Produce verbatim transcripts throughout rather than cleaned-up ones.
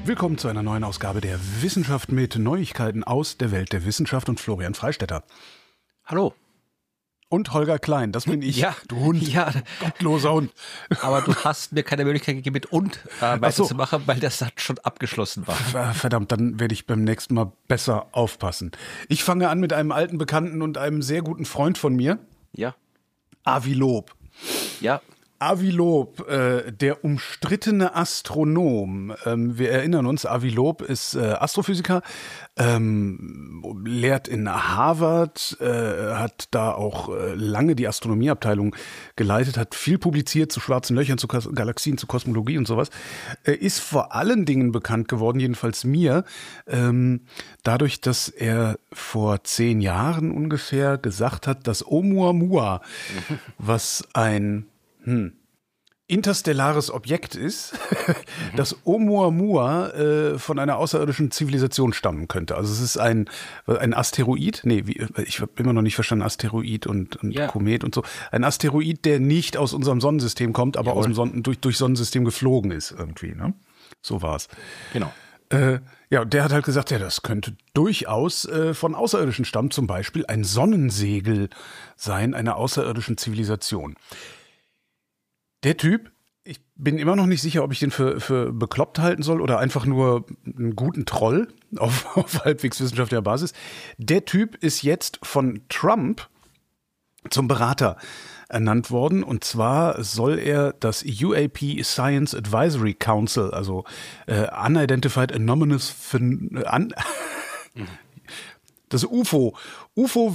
Willkommen zu einer neuen Ausgabe der Wissenschaft mit Neuigkeiten aus der Welt der Wissenschaft und Florian Freistetter. Hallo. Und Holger Klein, das bin ich. Ja, du Hund, ja. Gottloser Hund. Aber du hast mir keine Möglichkeit gegeben, mit und äh, weiterzumachen, so. Weil der Satz schon abgeschlossen war. Verdammt, dann werde ich beim nächsten Mal besser aufpassen. Ich fange an mit einem alten Bekannten und einem sehr guten Freund von mir. Ja. Avi Lob. Ja. Avi Lob, äh, der umstrittene Astronom. Ähm, wir erinnern uns, Avi Lob ist äh, Astrophysiker, ähm, lehrt in Harvard, äh, hat da auch äh, lange die Astronomieabteilung geleitet, hat viel publiziert zu schwarzen Löchern, zu Kas- Galaxien, zu Kosmologie und sowas. Er ist vor allen Dingen bekannt geworden, jedenfalls mir, ähm, dadurch, dass er vor zehn Jahren ungefähr gesagt hat, dass Oumuamua, mhm. was ein Hm. interstellares Objekt ist, mhm. das Oumuamua äh, von einer außerirdischen Zivilisation stammen könnte. Also es ist ein, ein Asteroid, nee, wie, ich habe immer noch nicht verstanden, Asteroid und, und ja. Komet und so. Ein Asteroid, der nicht aus unserem Sonnensystem kommt, aber Jawohl. aus dem Sonnen, durch, durch Sonnensystem geflogen ist irgendwie. Ne? So war's. Genau. Äh, ja, und der hat halt gesagt, ja, das könnte durchaus äh, von Außerirdischen stammen, zum Beispiel ein Sonnensegel sein, einer außerirdischen Zivilisation. Der Typ, ich bin immer noch nicht sicher, ob ich den für, für bekloppt halten soll oder einfach nur einen guten Troll auf, auf halbwegs wissenschaftlicher Basis. Der Typ ist jetzt von Trump zum Berater ernannt worden. Und zwar soll er das U A P Science Advisory Council, also äh, Unidentified Anomalous Phen- un- Das U F O, U F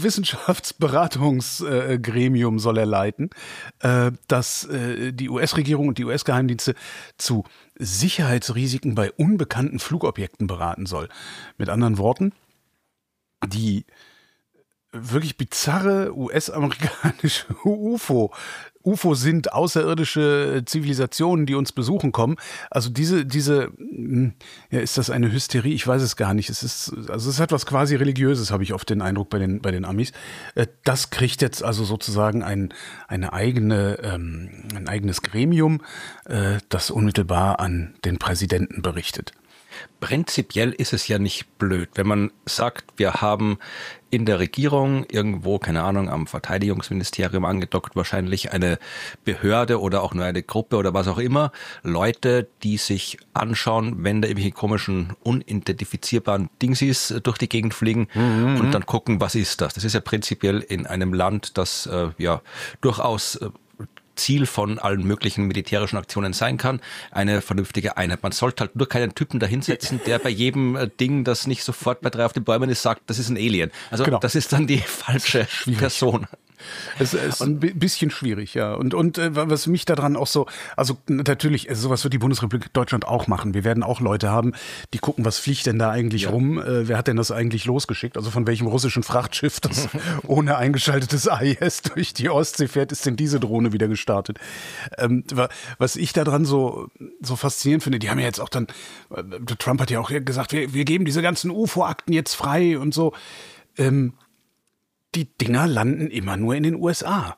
O-Wissenschaftsberatungsgremium äh, soll er leiten, äh, das äh, die U S-Regierung und die U S-Geheimdienste zu Sicherheitsrisiken bei unbekannten Flugobjekten beraten soll. Mit anderen Worten, die wirklich bizarre U S-amerikanische U F O U F O sind außerirdische Zivilisationen, die uns besuchen kommen. Also diese, diese, ja, ist das eine Hysterie? Ich weiß es gar nicht. Es ist, also es hat was quasi Religiöses, habe ich oft den Eindruck bei den, bei den Amis. Das kriegt jetzt also sozusagen ein, eine eigene, ähm, ein eigenes Gremium, äh, das unmittelbar an den Präsidenten berichtet. Prinzipiell ist es ja nicht blöd, wenn man sagt, wir haben in der Regierung irgendwo, keine Ahnung, am Verteidigungsministerium angedockt, wahrscheinlich eine Behörde oder auch nur eine Gruppe oder was auch immer, Leute, die sich anschauen, wenn da irgendwelche komischen, unidentifizierbaren Dingsies durch die Gegend fliegen mhm. und dann gucken, was ist das? Das ist ja prinzipiell in einem Land, das äh, ja durchaus äh, Ziel von allen möglichen militärischen Aktionen sein kann, eine vernünftige Einheit. Man sollte halt nur keinen Typen dahinsetzen, der bei jedem Ding, das nicht sofort bei drei auf den Bäumen ist, sagt, das ist ein Alien. Also genau. Das ist dann die falsche Schwierig. Person. Es ist ein bisschen schwierig, ja. Und, und äh, was mich daran auch so, also natürlich, also sowas wird die Bundesrepublik Deutschland auch machen. Wir werden auch Leute haben, die gucken, was fliegt denn da eigentlich ja. rum? Äh, wer hat denn das eigentlich losgeschickt? Also von welchem russischen Frachtschiff, das ohne eingeschaltetes A I S durch die Ostsee fährt, ist denn diese Drohne wieder gestartet? Ähm, was ich daran so, so faszinierend finde, die haben ja jetzt auch dann, äh, Trump hat ja auch gesagt, wir, wir geben diese ganzen U F O-Akten jetzt frei und so. Ähm, Die Dinger landen immer nur in den U S A.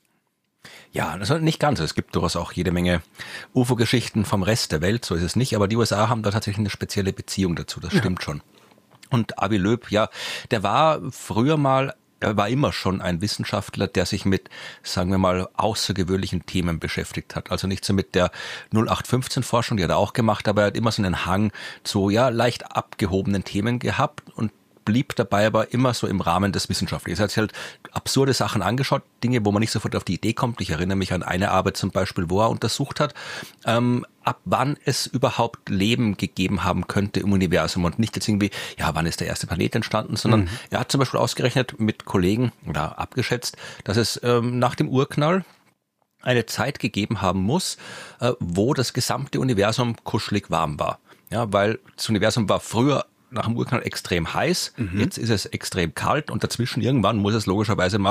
Ja, das ist nicht ganz. Es gibt durchaus auch jede Menge U F O-Geschichten vom Rest der Welt, so ist es nicht. Aber die U S A haben da tatsächlich eine spezielle Beziehung dazu, das stimmt ja. schon. Und Avi Loeb, ja, der war früher mal, er war immer schon ein Wissenschaftler, der sich mit, sagen wir mal, außergewöhnlichen Themen beschäftigt hat. Also nicht so mit der null acht fünfzehn Forschung, die hat er auch gemacht, aber er hat immer so einen Hang zu, ja, leicht abgehobenen Themen gehabt und blieb dabei aber immer so im Rahmen des Wissenschaftlichen. Er hat sich halt absurde Sachen angeschaut, Dinge, wo man nicht sofort auf die Idee kommt. Ich erinnere mich an eine Arbeit zum Beispiel, wo er untersucht hat, ähm, ab wann es überhaupt Leben gegeben haben könnte im Universum und nicht jetzt irgendwie, ja, wann ist der erste Planet entstanden, sondern mhm. er hat zum Beispiel ausgerechnet mit Kollegen oder abgeschätzt, dass es ähm, nach dem Urknall eine Zeit gegeben haben muss, äh, wo das gesamte Universum kuschelig warm war. Ja, weil das Universum war früher nach dem Urknall extrem heiß, mhm. jetzt ist es extrem kalt und dazwischen irgendwann muss es logischerweise mal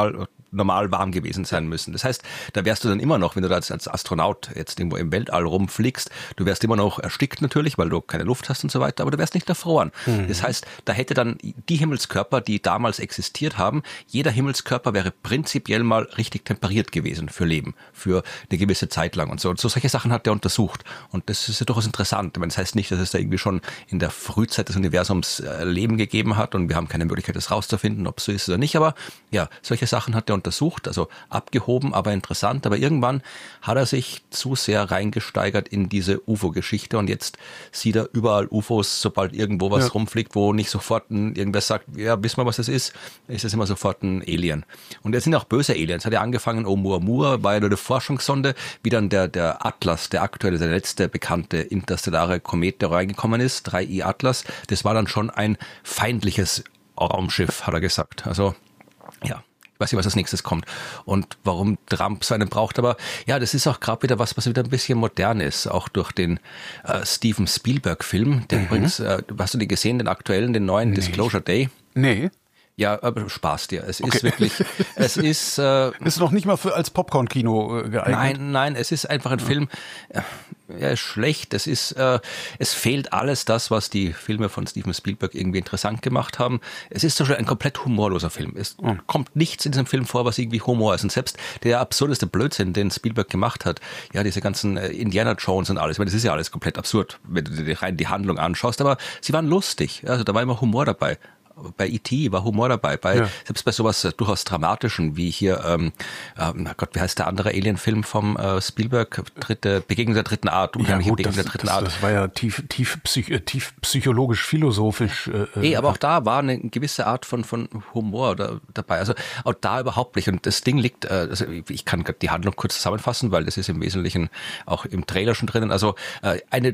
normal warm gewesen sein müssen. Das heißt, da wärst du dann immer noch, wenn du da als, als Astronaut jetzt irgendwo im Weltall rumfliegst, du wärst immer noch erstickt natürlich, weil du keine Luft hast und so weiter, aber du wärst nicht erfroren. Mhm. Das heißt, da hätte dann die Himmelskörper, die damals existiert haben, jeder Himmelskörper wäre prinzipiell mal richtig temperiert gewesen für Leben, für eine gewisse Zeit lang und so. Und so solche Sachen hat er untersucht. Und das ist ja durchaus interessant. Ich meine, das heißt nicht, dass es da irgendwie schon in der Frühzeit des Universums Leben gegeben hat und wir haben keine Möglichkeit, das rauszufinden, ob es so ist oder nicht. Aber ja, solche Sachen hat er untersucht, also abgehoben, aber interessant. Aber irgendwann hat er sich zu sehr reingesteigert in diese U F O-Geschichte und jetzt sieht er überall U F Os, sobald irgendwo was ja. rumfliegt, wo nicht sofort ein, irgendwer sagt, ja, wissen wir, was das ist, ist das immer sofort ein Alien. Und jetzt sind auch böse Aliens. Hat ja angefangen, Oumuamua war ja nur eine Forschungssonde, wie dann der, der Atlas, der aktuelle, der letzte bekannte interstellare Komet, der reingekommen ist, drei I Atlas, das war dann schon ein feindliches Raumschiff, hat er gesagt. Also, ja. Ich weiß nicht, was als nächstes kommt und warum Trump so einen braucht, aber ja, das ist auch gerade wieder was, was wieder ein bisschen modern ist, auch durch den äh, Steven Spielberg-Film, der mhm. übrigens, äh, hast du den gesehen, den aktuellen, den neuen nee. Disclosure Day? Nee. Ja, aber Spaß dir. Es okay. ist wirklich, es ist... Äh, ist noch nicht mal für als Popcorn-Kino äh, geeignet? Nein, nein, es ist einfach ein ja. Film, äh, er ist schlecht. Es ist, äh, es fehlt alles das, was die Filme von Steven Spielberg irgendwie interessant gemacht haben. Es ist zum Beispiel ein komplett humorloser Film. Es mhm. kommt nichts in diesem Film vor, was irgendwie Humor ist. Und selbst der absurdeste Blödsinn, den Spielberg gemacht hat, ja, diese ganzen äh, Indiana Jones und alles, ich meine, das ist ja alles komplett absurd, wenn du dir rein die Handlung anschaust, aber sie waren lustig. Also da war immer Humor dabei. Bei E T war Humor dabei, bei ja. selbst bei sowas äh, durchaus Dramatischen, wie hier, ähm, ähm, Gott, wie heißt der andere Alien-Film vom äh, Spielberg? Dritte, Begegnung der dritten Art, unheimliche ja, Begegnung das, der dritten das, Art. Das war ja tief, tief, psych, äh, tief psychologisch, philosophisch. Äh, eh, aber auch da war eine gewisse Art von, von Humor da, dabei. Also auch da überhaupt nicht. Und das Ding liegt, äh, also ich kann die Handlung kurz zusammenfassen, weil das ist im Wesentlichen auch im Trailer schon drinnen. Also äh, eine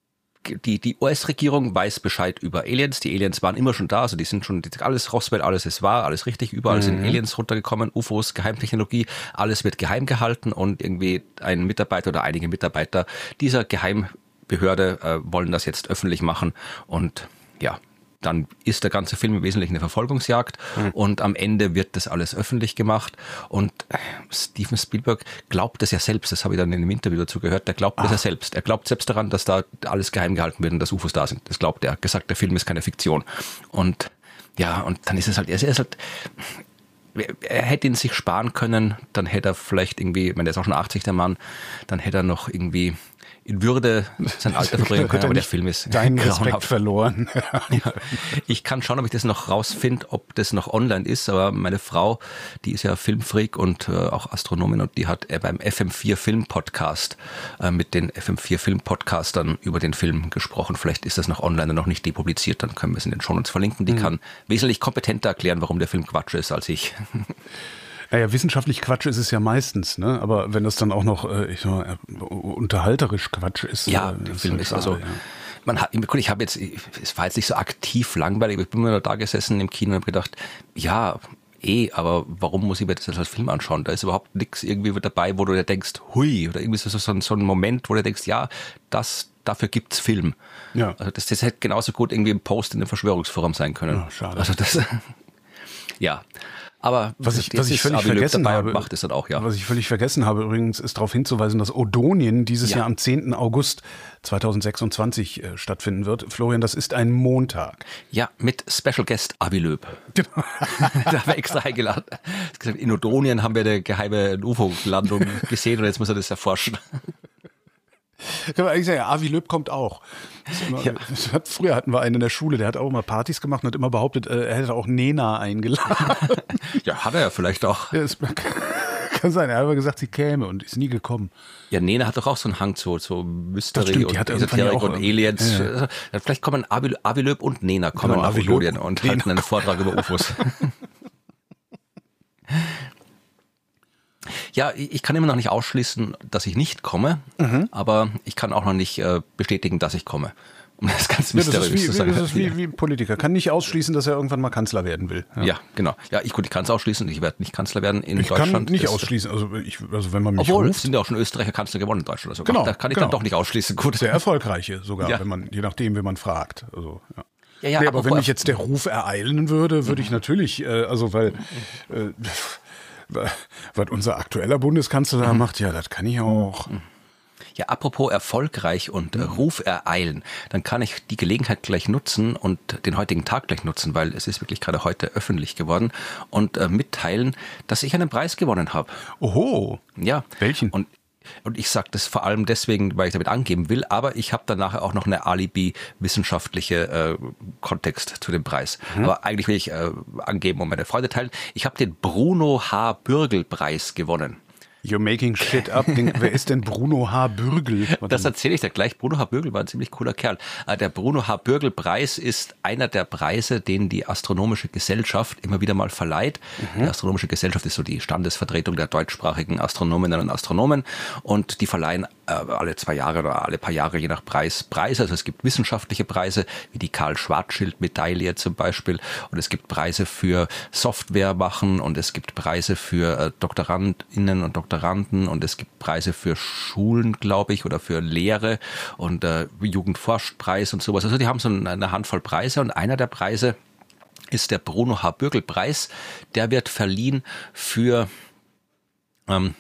Die, die U S-Regierung weiß Bescheid über Aliens. Die Aliens waren immer schon da, also die sind schon, alles Roswell, alles ist wahr, alles richtig. Überall mhm. sind Aliens runtergekommen, U F Os, Geheimtechnologie, alles wird geheim gehalten und irgendwie ein Mitarbeiter oder einige Mitarbeiter dieser Geheimbehörde äh, wollen das jetzt öffentlich machen und ja, dann ist der ganze Film im Wesentlichen eine Verfolgungsjagd mhm. und am Ende wird das alles öffentlich gemacht und Steven Spielberg glaubt es ja selbst, das habe ich dann in einem Interview dazu gehört, der glaubt es ja selbst. Er glaubt selbst daran, dass da alles geheim gehalten wird und dass U F Os da sind. Das glaubt er. Er hat gesagt, der Film ist keine Fiktion. Und ja, und dann ist es halt, er ist halt, er hätte ihn sich sparen können, dann hätte er vielleicht irgendwie, ich meine, der ist auch schon achtzig, der Mann, dann hätte er noch irgendwie in Würde sein Alter verbringen können, aber der Film ist deinen Respekt verloren. Ja, ich kann schauen, ob ich das noch rausfinde, ob das noch online ist, aber meine Frau, die ist ja Filmfreak und äh, auch Astronomin und die hat äh, beim F M vier Film Podcast äh, mit den F M vier Film Podcastern über den Film gesprochen. Vielleicht ist das noch online und noch nicht depubliziert, dann können wir es in den Shownotes verlinken. Die mhm. kann wesentlich kompetenter erklären, warum der Film Quatsch ist, als ich. Naja, wissenschaftlich Quatsch ist es ja meistens, ne? Aber wenn das dann auch noch äh, ich sag mal, unterhalterisch Quatsch ist. Ja, der Film ist also. Ja. Man hat, ich habe jetzt, es war jetzt nicht so aktiv langweilig, ich bin mir da gesessen im Kino und habe gedacht, ja, eh, aber warum muss ich mir das als Film anschauen? Da ist überhaupt nichts irgendwie dabei, wo du dir denkst, hui, oder irgendwie so, so, so ein Moment, wo du denkst, ja, das, dafür gibt's Film. Ja. Also das, das hätte genauso gut irgendwie ein Post in einem Verschwörungsforum sein können. Ja, schade. Also das, ja. Aber was ich, was ich völlig vergessen habe, macht es dann auch, ja. Was ich völlig vergessen habe übrigens, ist darauf hinzuweisen, dass Odonien dieses ja. Jahr am zehnten August zweitausendsechsundzwanzig äh, stattfinden wird. Florian, das ist ein Montag. Ja, mit Special Guest Avi Loeb. Genau. Da haben wir extra eingeladen. In Odonien haben wir eine geheime U F O-Landung gesehen und jetzt muss er das erforschen. Kann man eigentlich sagen, Avi Loeb kommt auch. Immer, ja. hat, früher hatten wir einen in der Schule, der hat auch immer Partys gemacht und hat immer behauptet, er hätte auch Nena eingeladen. Ja, hat er ja vielleicht auch. Ja, das kann sein, er hat aber gesagt, sie käme und ist nie gekommen. Ja, Nena hat doch auch so einen Hang zu, zu Mystery stimmt, und Esoterik und Aliens. Ja, ja. Vielleicht kommen Avi, Avi Loeb und Nena kommen genau, nach Odonien und Nena. halten einen Vortrag über U F Os. Ja, ich kann immer noch nicht ausschließen, dass ich nicht komme, mhm. aber ich kann auch noch nicht äh, bestätigen, dass ich komme. Um das ganz mysteriös ja, das ist wie, zu sagen. Das ist wie, wie ein Politiker. Kann nicht ausschließen, dass er irgendwann mal Kanzler werden will. Ja, ja genau. Ja, ich, gut, ich kann es ausschließen. Ich werde nicht Kanzler werden in ich Deutschland. Ich kann nicht das, ausschließen. Also, ich, also wenn man mich Obwohl, ruft, es sind ja auch schon Österreicher Kanzler gewonnen in Deutschland. Also genau, da kann ich genau. dann doch nicht ausschließen. Gut. Sehr erfolgreiche sogar, ja. wenn man, je nachdem, wie man fragt. Also, ja. Ja, ja, nee, aber, aber wenn mich jetzt der Ruf ereilen würde, würde ich natürlich, äh, also weil... Äh, was unser aktueller Bundeskanzler mhm. macht, ja, das kann ich auch. Ja, apropos erfolgreich und äh, Ruf ereilen, dann kann ich die Gelegenheit gleich nutzen und den heutigen Tag gleich nutzen, weil es ist wirklich gerade heute öffentlich geworden und äh, mitteilen, dass ich einen Preis gewonnen habe. Oho. Ja. Welchen? Und Und ich sage das vor allem deswegen, weil ich damit angeben will, aber ich habe dann nachher auch noch eine Alibi-wissenschaftliche äh, Kontext zu dem Preis. Mhm. Aber eigentlich will ich äh, angeben und meine Freude teilen. Ich habe den Bruno H. Bürgel-Preis gewonnen. You're making shit up. Den, wer ist denn Bruno H. Bürgel? Das erzähle ich dir gleich. Bruno H. Bürgel war ein ziemlich cooler Kerl. Der Bruno H. Bürgel-Preis ist einer der Preise, den die Astronomische Gesellschaft immer wieder mal verleiht. Mhm. Die Astronomische Gesellschaft ist so die Standesvertretung der deutschsprachigen Astronominnen und Astronomen und die verleihen äh, alle zwei Jahre oder alle paar Jahre je nach Preis Preise. Also es gibt wissenschaftliche Preise, wie die Karl-Schwarzschild-Medaille zum Beispiel, und es gibt Preise für Software machen und es gibt Preise für äh, DoktorandInnen und Doktoranden und es gibt Preise für Schulen, glaube ich, oder für Lehre und äh, Jugendforschpreis und sowas. Also die haben so eine Handvoll Preise und einer der Preise ist der Bruno H. Bürgel-Preis. Der wird verliehen für ähm,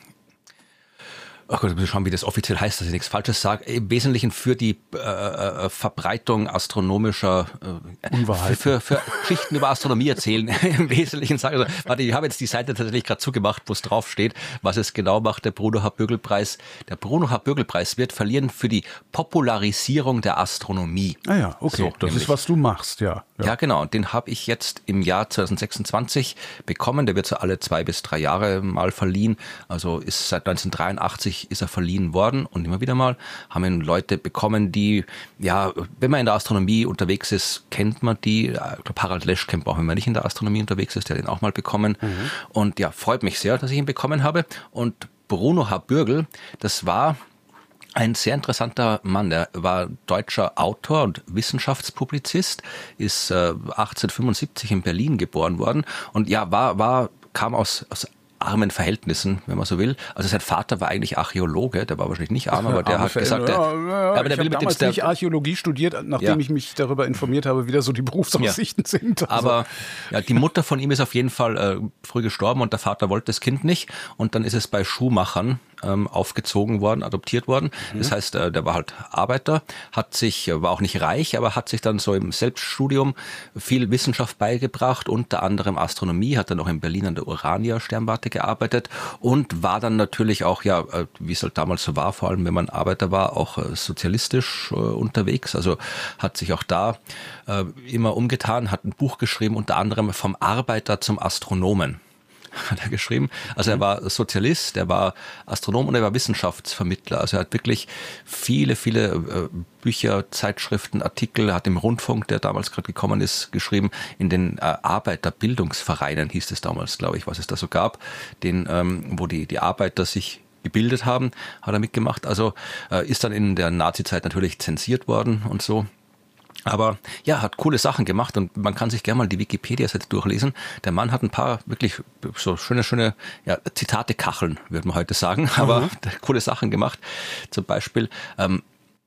ach Gott, wir schauen, wie das offiziell heißt, dass ich nichts Falsches sage. Im Wesentlichen für die äh, Verbreitung astronomischer äh, Unwahrheit. Für, für, für Geschichten über Astronomie erzählen. Im Wesentlichen sage ich, also, warte, ich habe jetzt die Seite tatsächlich gerade zugemacht, wo es drauf steht, was es genau macht, der Bruno H. Bürgel-Preis. Der Bruno H. Bürgel-Preis wird verliehen für die Popularisierung der Astronomie. Ah ja, okay, so, das nämlich. Ist, was du machst, ja. Ja, ja genau. Und den habe ich jetzt im Jahr zwanzig sechsundzwanzig bekommen. Der wird so alle zwei bis drei Jahre mal verliehen. Also ist seit neunzehnhundertdreiundachtzig ist er verliehen worden und immer wieder mal haben ihn Leute bekommen, die, ja, wenn man in der Astronomie unterwegs ist, kennt man die. Ich glaube, Harald Lesch kennt man auch, wenn man nicht in der Astronomie unterwegs ist, der hat den auch mal bekommen. Mhm. Und ja, freut mich sehr, dass ich ihn bekommen habe. Und Bruno H. Bürgel, das war ein sehr interessanter Mann, der war deutscher Autor und Wissenschaftspublizist, ist äh, achtzehnhundertfünfundsiebzig in Berlin geboren worden und ja, war, war, kam aus, aus armen Verhältnissen, wenn man so will. Also sein Vater war eigentlich Archäologe, der war wahrscheinlich nicht arm, aber der hat gesagt, der, ja, ja, aber der ich will habe mit damals dem nicht Archäologie studiert, nachdem ja. ich mich darüber informiert habe, wie da so die Berufsaussichten ja. sind. Also. Aber ja, die Mutter von ihm ist auf jeden Fall äh, früh gestorben und der Vater wollte das Kind nicht und dann ist es bei Schuhmachern ähm, aufgezogen worden, adoptiert worden. Mhm. Das heißt, äh, der war halt Arbeiter, hat sich, war auch nicht reich, aber hat sich dann so im Selbststudium viel Wissenschaft beigebracht, unter anderem Astronomie, hat dann auch in Berlin an der Urania-Sternwarte gearbeitet und war dann natürlich auch, ja, wie es halt damals so war, vor allem wenn man Arbeiter war, auch sozialistisch äh, unterwegs. Also hat sich auch da äh, immer umgetan, hat ein Buch geschrieben, unter anderem Vom Arbeiter zum Astronomen. Hat er geschrieben. Also er war Sozialist, er war Astronom und er war Wissenschaftsvermittler. Also er hat wirklich viele, viele äh, Bücher, Zeitschriften, Artikel, hat im Rundfunk, der damals gerade gekommen ist, geschrieben, in den äh, Arbeiterbildungsvereinen hieß es damals, glaube ich, was es da so gab, den, ähm, wo die, die Arbeiter sich gebildet haben, hat er mitgemacht. Also äh, ist dann in der Nazizeit natürlich zensiert worden und so. Aber ja, hat coole Sachen gemacht und man kann sich gerne mal die Wikipedia-Seite durchlesen. Der Mann hat ein paar wirklich so schöne, schöne ja, Zitate-Kacheln, würde man heute sagen, aber mhm. coole Sachen gemacht. Zum Beispiel, ähm,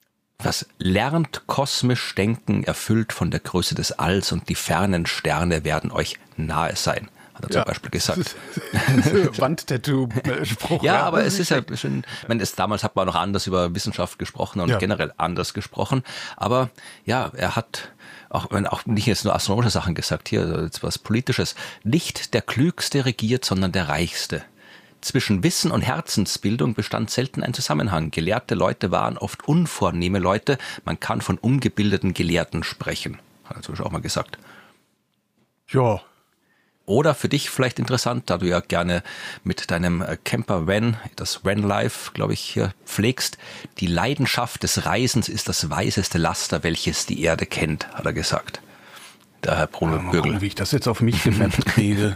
das lernt kosmisch denken, erfüllt von der Größe des Alls und die fernen Sterne werden euch nahe sein. Hat er ja. zum Beispiel gesagt. Wandtattoo-Spruch. Ja, ja, aber es ist ja schön, ich meine, es, damals hat man noch anders über Wissenschaft gesprochen und ja. generell anders gesprochen. Aber ja, er hat auch, wenn auch nicht jetzt nur astronomische Sachen gesagt, hier jetzt was Politisches. Nicht der Klügste regiert, sondern der Reichste. Zwischen Wissen und Herzensbildung bestand selten ein Zusammenhang. Gelehrte Leute waren oft unvornehme Leute. Man kann von ungebildeten Gelehrten sprechen. Hat er zum Beispiel auch mal gesagt. Ja. Oder für dich vielleicht interessant, da du ja gerne mit deinem Camper Van, das Vanlife, glaube ich, hier pflegst. Die Leidenschaft des Reisens ist das weiseste Laster, welches die Erde kennt, hat er gesagt. Der Herr Bruno ja, Bürgel. Gucken, wie ich das jetzt auf mich gemappt kriege.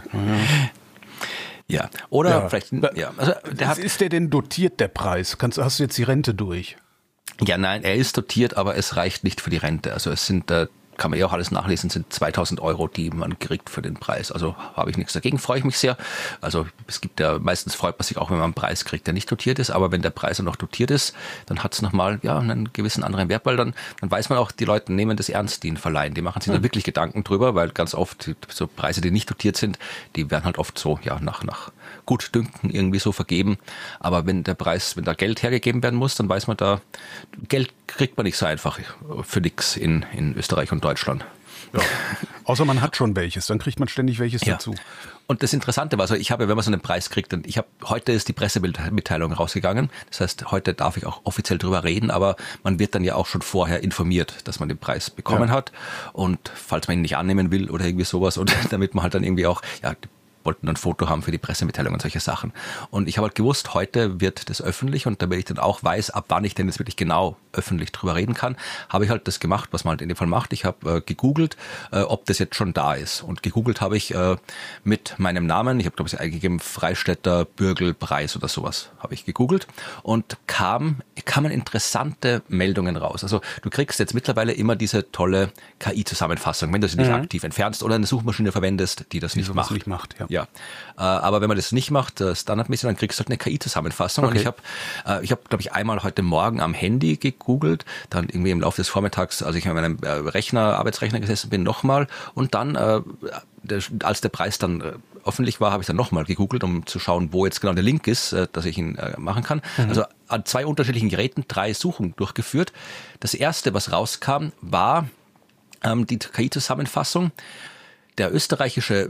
Ja. ja, oder ja. vielleicht, ja. Also der hat, ist der denn dotiert, der Preis? Kannst, hast du jetzt die Rente durch? Ja, nein, er ist dotiert, aber es reicht nicht für die Rente. Also es sind äh, kann man ja auch alles nachlesen, sind zweitausend Euro, die man kriegt für den Preis. Also habe ich nichts dagegen, freue ich mich sehr. Also es gibt ja, meistens freut man sich auch, wenn man einen Preis kriegt, der nicht dotiert ist, aber wenn der Preis dann noch dotiert ist, dann hat es nochmal ja, einen gewissen anderen Wert, weil dann, dann weiß man auch, die Leute nehmen das ernst, die ihn verleihen. Die machen sich da wirklich Gedanken drüber, weil ganz oft so Preise, die nicht dotiert sind, die werden halt oft so ja nach, nach Gutdünken irgendwie so vergeben. Aber wenn der Preis, wenn da Geld hergegeben werden muss, dann weiß man da, Geld kriegt man nicht so einfach für nix in, in Österreich und Deutschland. Ja. Außer man hat schon welches, dann kriegt man ständig welches ja. dazu. Und das Interessante war, also ich habe, wenn man so einen Preis kriegt, dann ich habe, heute ist die Pressemitteilung rausgegangen. Das heißt, heute darf ich auch offiziell drüber reden, aber man wird dann ja auch schon vorher informiert, dass man den Preis bekommen ja. hat. Und falls man ihn nicht annehmen will oder irgendwie sowas, und damit man halt dann irgendwie auch, ja, wollten ein Foto haben für die Pressemitteilung und solche Sachen. Und ich habe halt gewusst, heute wird das öffentlich, und damit ich dann auch weiß, ab wann ich denn jetzt wirklich genau öffentlich drüber reden kann, habe ich halt das gemacht, was man halt in dem Fall macht. Ich habe äh, gegoogelt, äh, ob das jetzt schon da ist. Und gegoogelt habe ich äh, mit meinem Namen, ich habe glaube ich eingegeben, Freistädter Bürgelpreis oder sowas, habe ich gegoogelt, und kam, kamen interessante Meldungen raus. Also du kriegst jetzt mittlerweile immer diese tolle K I-Zusammenfassung, wenn du sie nicht mhm. aktiv entfernst oder eine Suchmaschine verwendest, die das die nicht macht. nicht macht. Ja. Ja, äh, aber wenn man das nicht macht, äh, standardmäßig, dann kriegst du halt eine K I-Zusammenfassung. Okay. Und ich habe, äh, ich habe, glaube ich, einmal heute Morgen am Handy gegoogelt, dann irgendwie im Laufe des Vormittags, als ich an meinem äh, Rechner, Arbeitsrechner gesessen bin, nochmal, und dann, äh, der, als der Preis dann äh, öffentlich war, habe ich dann nochmal gegoogelt, um zu schauen, wo jetzt genau der Link ist, äh, dass ich ihn äh, machen kann. Mhm. Also an zwei unterschiedlichen Geräten drei Suchen durchgeführt. Das erste, was rauskam, war ähm, die K I-Zusammenfassung. Der österreichische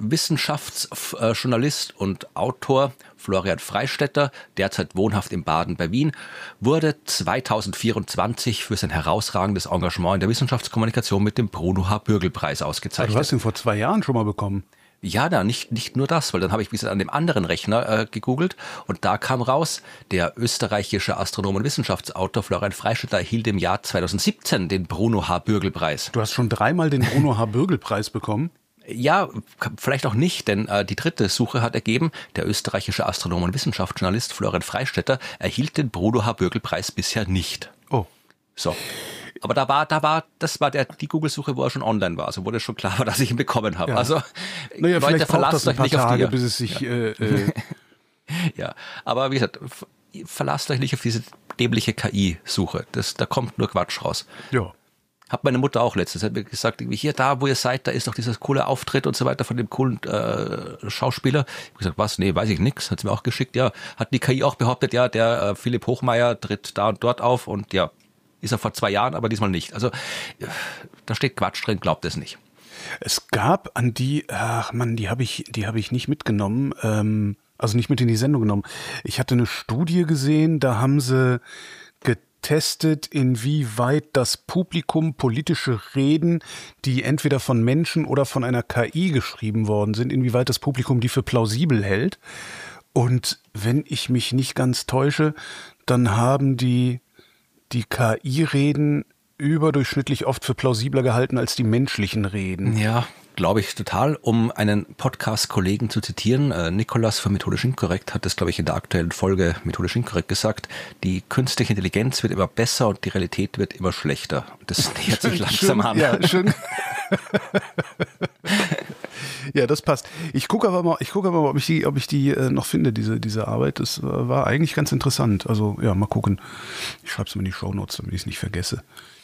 Wissenschaftsjournalist und Autor Florian Freistädter, derzeit wohnhaft in Baden bei Wien, wurde zweitausendvierundzwanzig für sein herausragendes Engagement in der Wissenschaftskommunikation mit dem Bruno H. Bürgel-Preis ausgezeichnet. Du hast ihn vor zwei Jahren schon mal bekommen. Ja, da nicht, nicht nur das, weil dann habe ich wie gesagt an dem anderen Rechner äh, gegoogelt, und da kam raus, der österreichische Astronom und Wissenschaftsautor Florian Freistädter erhielt im Jahr zweitausendsiebzehn den Bruno H. Bürgel-Preis. Du hast schon dreimal den Bruno H. Bürgel-Preis bekommen? Ja, vielleicht auch nicht, denn äh, die dritte Suche hat ergeben, der österreichische Astronom und Wissenschaftsjournalist Florian Freistädter erhielt den Bruno H. Bürgel-Preis bisher nicht. Oh. So. Aber da war, da war, das war der, die Google-Suche, wo er schon online war, also wurde schon klar, dass ich ihn bekommen habe. Ja. Also, naja, Leute, verlasst euch nicht Tage, auf die, bis es sich, ja. Äh, äh. ja, aber wie gesagt, verlasst euch nicht auf diese dämliche K I-Suche. Das, da kommt nur Quatsch raus. Ja. Hat meine Mutter auch letztens, hat mir gesagt, hier, da, wo ihr seid, da ist doch dieses coole Auftritt und so weiter von dem coolen äh, Schauspieler. Ich habe gesagt, was? Nee, weiß ich nix. Hat sie mir auch geschickt. Ja, hat die K I auch behauptet, ja, der äh, Philipp Hochmeier tritt da und dort auf, und ja, ist er vor zwei Jahren, aber diesmal nicht. Also da steht Quatsch drin, glaubt es nicht. Es gab an die, ach Mann, die habe ich, die habe ich nicht mitgenommen, ähm, also nicht mit in die Sendung genommen. Ich hatte eine Studie gesehen, da haben sie getestet, inwieweit das Publikum politische Reden, die entweder von Menschen oder von einer K I geschrieben worden sind, inwieweit das Publikum die für plausibel hält. Und wenn ich mich nicht ganz täusche, dann haben die die K I-Reden überdurchschnittlich oft für plausibler gehalten als die menschlichen Reden. Ja, glaube ich total. Um einen Podcast-Kollegen zu zitieren, äh, Nikolas von Methodisch Inkorrekt hat das, glaube ich, in der aktuellen Folge Methodisch Inkorrekt gesagt, die künstliche Intelligenz wird immer besser und die Realität wird immer schlechter. Das nähert sich langsam schön, an. Ja, schön. Ja, das passt. Ich gucke aber mal, ich gucke aber mal, ob ich die, ob ich die äh, noch finde, diese, diese Arbeit. Das äh, war eigentlich ganz interessant. Also, ja, mal gucken. Ich schreibe es mir in die Shownotes, damit ich es nicht vergesse.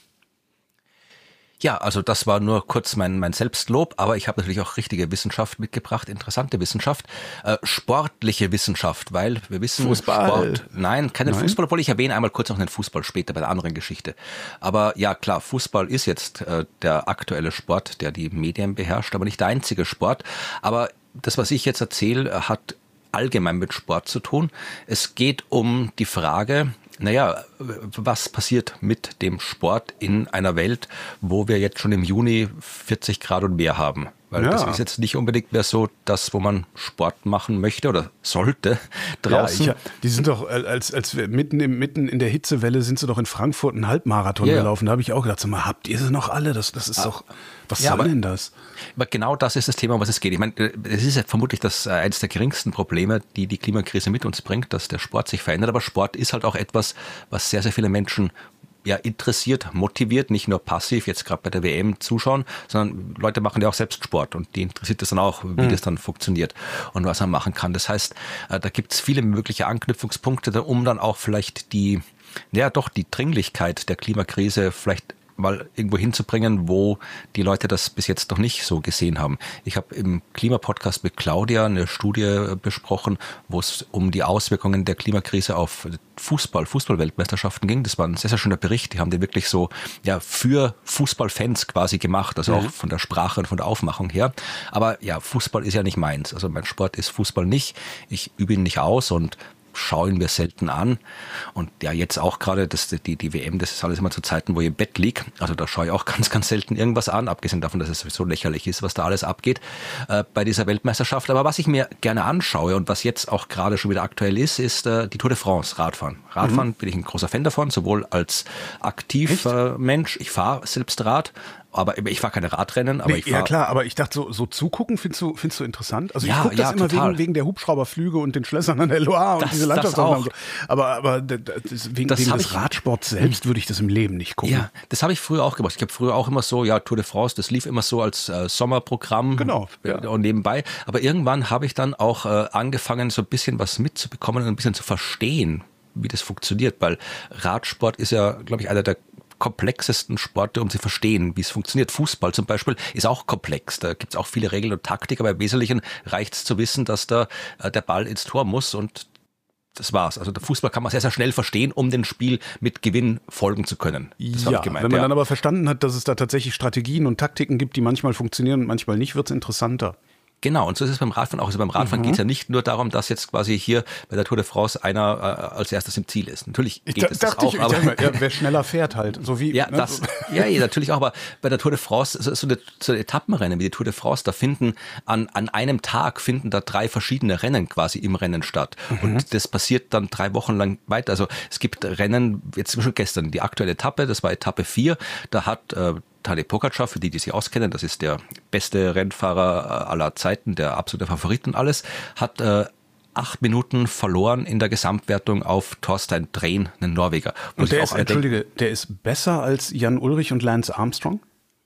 Ja, also das war nur kurz mein, mein Selbstlob, aber ich habe natürlich auch richtige Wissenschaft mitgebracht, interessante Wissenschaft, äh, sportliche Wissenschaft, weil wir wissen, Fußball. Sport, nein, keinen nein. Fußball, obwohl ich erwähne einmal kurz noch den Fußball später bei der anderen Geschichte. Aber ja, klar, Fußball ist jetzt äh, der aktuelle Sport, der die Medien beherrscht, aber nicht der einzige Sport. Aber das, was ich jetzt erzähle, hat allgemein mit Sport zu tun. Es geht um die Frage, naja, was passiert mit dem Sport in einer Welt, wo wir jetzt schon im Juni vierzig Grad und mehr haben? Weil ja. das ist jetzt nicht unbedingt mehr so das, wo man Sport machen möchte oder sollte draußen. Ja, ich, die sind doch, als, als wir mitten, im, mitten in der Hitzewelle sind sie doch in Frankfurt einen Halbmarathon ja. gelaufen. Da habe ich auch gedacht, sag mal, habt ihr sie noch alle? Das, das ist ah. doch, was ja, soll aber, denn das? Aber genau das ist das Thema, um was es geht. Ich meine, es ist ja vermutlich das eines der geringsten Probleme, die die Klimakrise mit uns bringt, dass der Sport sich verändert. Aber Sport ist halt auch etwas, was sehr, sehr viele Menschen ja interessiert, motiviert, nicht nur passiv jetzt gerade bei der W M zuschauen, sondern Leute machen ja auch selbst Sport und die interessiert das dann auch, wie mhm. das dann funktioniert und was man machen kann. Das heißt, da gibt es viele mögliche Anknüpfungspunkte, um dann auch vielleicht die, ja doch die Dringlichkeit der Klimakrise vielleicht mal irgendwo hinzubringen, wo die Leute das bis jetzt noch nicht so gesehen haben. Ich habe im Klimapodcast mit Claudia eine Studie besprochen, wo es um die Auswirkungen der Klimakrise auf Fußball, Fußball-Weltmeisterschaften ging. Das war ein sehr, sehr schöner Bericht. Die haben den wirklich so ja für Fußballfans quasi gemacht, also mhm. auch von der Sprache und von der Aufmachung her. Aber ja, Fußball ist ja nicht meins. Also mein Sport ist Fußball nicht. Ich übe ihn nicht aus und schaue ihn mir selten an. Und ja, jetzt auch gerade das, die, die W M, das ist alles immer zu Zeiten, wo ich im Bett liege. Also da schaue ich auch ganz, ganz selten irgendwas an, abgesehen davon, dass es sowieso lächerlich ist, was da alles abgeht äh, bei dieser Weltmeisterschaft. Aber was ich mir gerne anschaue und was jetzt auch gerade schon wieder aktuell ist, ist äh, die Tour de France, Radfahren. Radfahren mhm. bin ich ein großer Fan davon, sowohl als aktiver Mensch, ich fahre selbst Rad, aber ich fahre keine Radrennen, aber nee, ich fahre... Ja klar, aber ich dachte, so, so zugucken findest du, findest du interessant? Also ja, ich gucke das ja, immer wegen, wegen der Hubschrauberflüge und den Schlössern an der Loire und das, diese Landschaftsaufnahmen. So. Aber, aber das, wegen, das wegen des ich, Radsports selbst würde ich das im Leben nicht gucken. Ja, das habe ich früher auch gemacht. Ich habe früher auch immer so, ja, Tour de France, das lief immer so als äh, Sommerprogramm genau, ja. und nebenbei. Aber irgendwann habe ich dann auch äh, angefangen, so ein bisschen was mitzubekommen und ein bisschen zu verstehen, wie das funktioniert, weil Radsport ist ja, glaube ich, einer der komplexesten Sporte, um zu verstehen, wie es funktioniert. Fußball zum Beispiel ist auch komplex. Da gibt es auch viele Regeln und Taktik, aber im Wesentlichen reicht es zu wissen, dass da äh, der Ball ins Tor muss und das war's. Also der Fußball kann man sehr, sehr schnell verstehen, um dem Spiel mit Gewinn folgen zu können. Das ja, gemeint, wenn man ja. dann aber verstanden hat, dass es da tatsächlich Strategien und Taktiken gibt, die manchmal funktionieren und manchmal nicht, wird es interessanter. Genau, und so ist es beim Radfahren auch. Also beim Radfahren mhm. geht es ja nicht nur darum, dass jetzt quasi hier bei der Tour de France einer äh, als erstes im Ziel ist. Natürlich geht ich es das auch. Ich, aber ich mal, ja, wer schneller fährt halt. So wie, ja, ne? das, ja, ja, natürlich auch. Aber bei der Tour de France, so, so, eine, so eine Etappenrennen wie die Tour de France, da finden an, an einem Tag finden da drei verschiedene Rennen quasi im Rennen statt. Mhm. Und das passiert dann drei Wochen lang weiter. Also es gibt Rennen, jetzt zum Beispiel gestern, die aktuelle Etappe, das war Etappe vier, da hat äh, Tadej Pogačar, für die, die sich auskennen, das ist der beste Rennfahrer aller Zeiten, der absolute Favorit und alles, hat äh, acht Minuten verloren in der Gesamtwertung auf Thorstein Drehn, einen Norweger. Und der ist, entschuldige, der ist besser als Jan Ullrich und Lance Armstrong?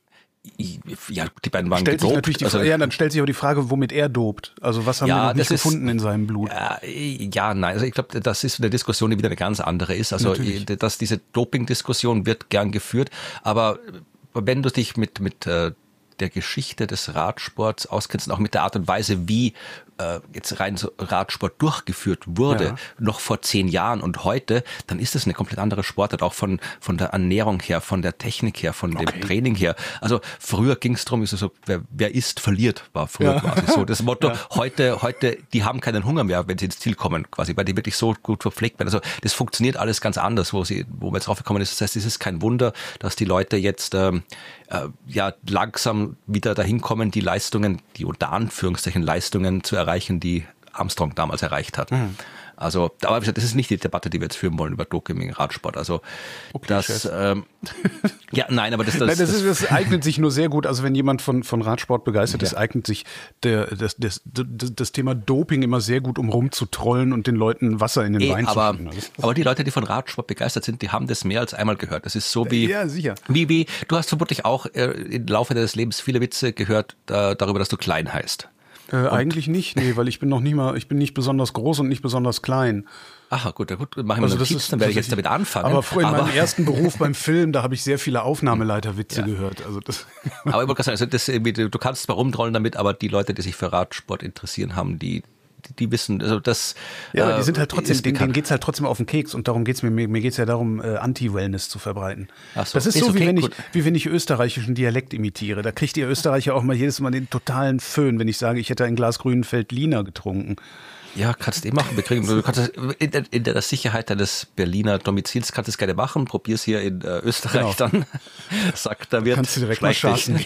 Ja, die beiden waren stellt gedopt. Sich natürlich die also, Frage, ja, dann stellt sich aber die Frage, womit er dopt. Also was haben ja, wir noch nicht ist, gefunden in seinem Blut? Ja, ja, nein, also ich glaube, das ist eine Diskussion, die wieder eine ganz andere ist. Also natürlich. dass diese Doping-Diskussion wird gern geführt, aber wenn du dich mit, mit äh, der Geschichte des Radsports auskennst und auch mit der Art und Weise, wie äh, jetzt rein so Radsport durchgeführt wurde, ja. noch vor zehn Jahren und heute, dann ist es eine komplett andere Sportart, auch von von der Ernährung her, von der Technik her, von okay. dem Training her. Also früher ging es darum, so, wer, wer isst, verliert, war früher ja. quasi so das Motto. Ja. Heute, heute, die haben keinen Hunger mehr, wenn sie ins Ziel kommen, quasi, weil die wirklich so gut verpflegt werden. Also das funktioniert alles ganz anders, wo sie, wo wir jetzt draufgekommen ist. Das heißt, es ist kein Wunder, dass die Leute jetzt ähm, äh, ja langsam wieder dahin kommen, die Leistungen, die unter Anführungszeichen Leistungen zu erreichen, die Armstrong damals erreicht hat. Mhm. Also, aber das ist nicht die Debatte, die wir jetzt führen wollen über Doping im Radsport. Also, okay, das, ähm, ja, nein, aber das, das, nein, das, ist, das eignet sich nur sehr gut. Also, wenn jemand von, von Radsport begeistert ja. ist, eignet sich der, das, das, das, das Thema Doping immer sehr gut, um rumzutrollen und den Leuten Wasser in den e, Wein aber, zu schütten. Also, aber die Leute, die von Radsport begeistert sind, die haben das mehr als einmal gehört. Das ist so wie, ja, sicher. wie, wie, du hast vermutlich auch äh, im Laufe deines Lebens viele Witze gehört äh, darüber, dass du klein heißt. Äh, eigentlich nicht, nee, weil ich bin noch nicht mal, ich bin nicht besonders groß und nicht besonders klein. Ach gut, gut, machen wir also Notiz, dann werde ich jetzt damit anfangen. Aber früher in aber meinem ersten Beruf beim Film, da habe ich sehr viele Aufnahmeleiterwitze ja. gehört. Also das aber ich wollte sagen, also das irgendwie, du kannst zwar rumtrollen damit, aber die Leute, die sich für Radsport interessieren, haben die Die, die wissen, also das. Ja, aber die sind halt trotzdem, denen, denen geht's halt trotzdem auf den Keks und darum geht's mir, mir, mir geht's ja darum, äh, Anti-Wellness zu verbreiten. Ach so. Das ist, ist so, okay, wie, wenn ich, wie wenn ich österreichischen Dialekt imitiere. Da kriegt ihr Österreicher auch mal jedes Mal den totalen Föhn, wenn ich sage, ich hätte ein Glas grünen Veltliner getrunken. Ja, kannst du eh machen. Wir kriegen, du kannst das in, der, in der Sicherheit deines Berliner Domizils kannst du es gerne machen. Probier's hier in äh, Österreich genau. dann. Sagt er wird. Kannst du direkt mal schaffen.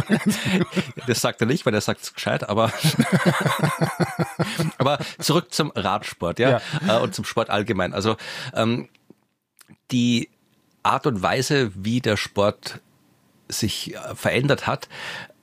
Das sagt er nicht, weil er sagt es gescheit, aber aber zurück zum Radsport, ja, ja. Äh, und zum Sport allgemein. Also ähm, die Art und Weise, wie der Sport sich äh, verändert hat,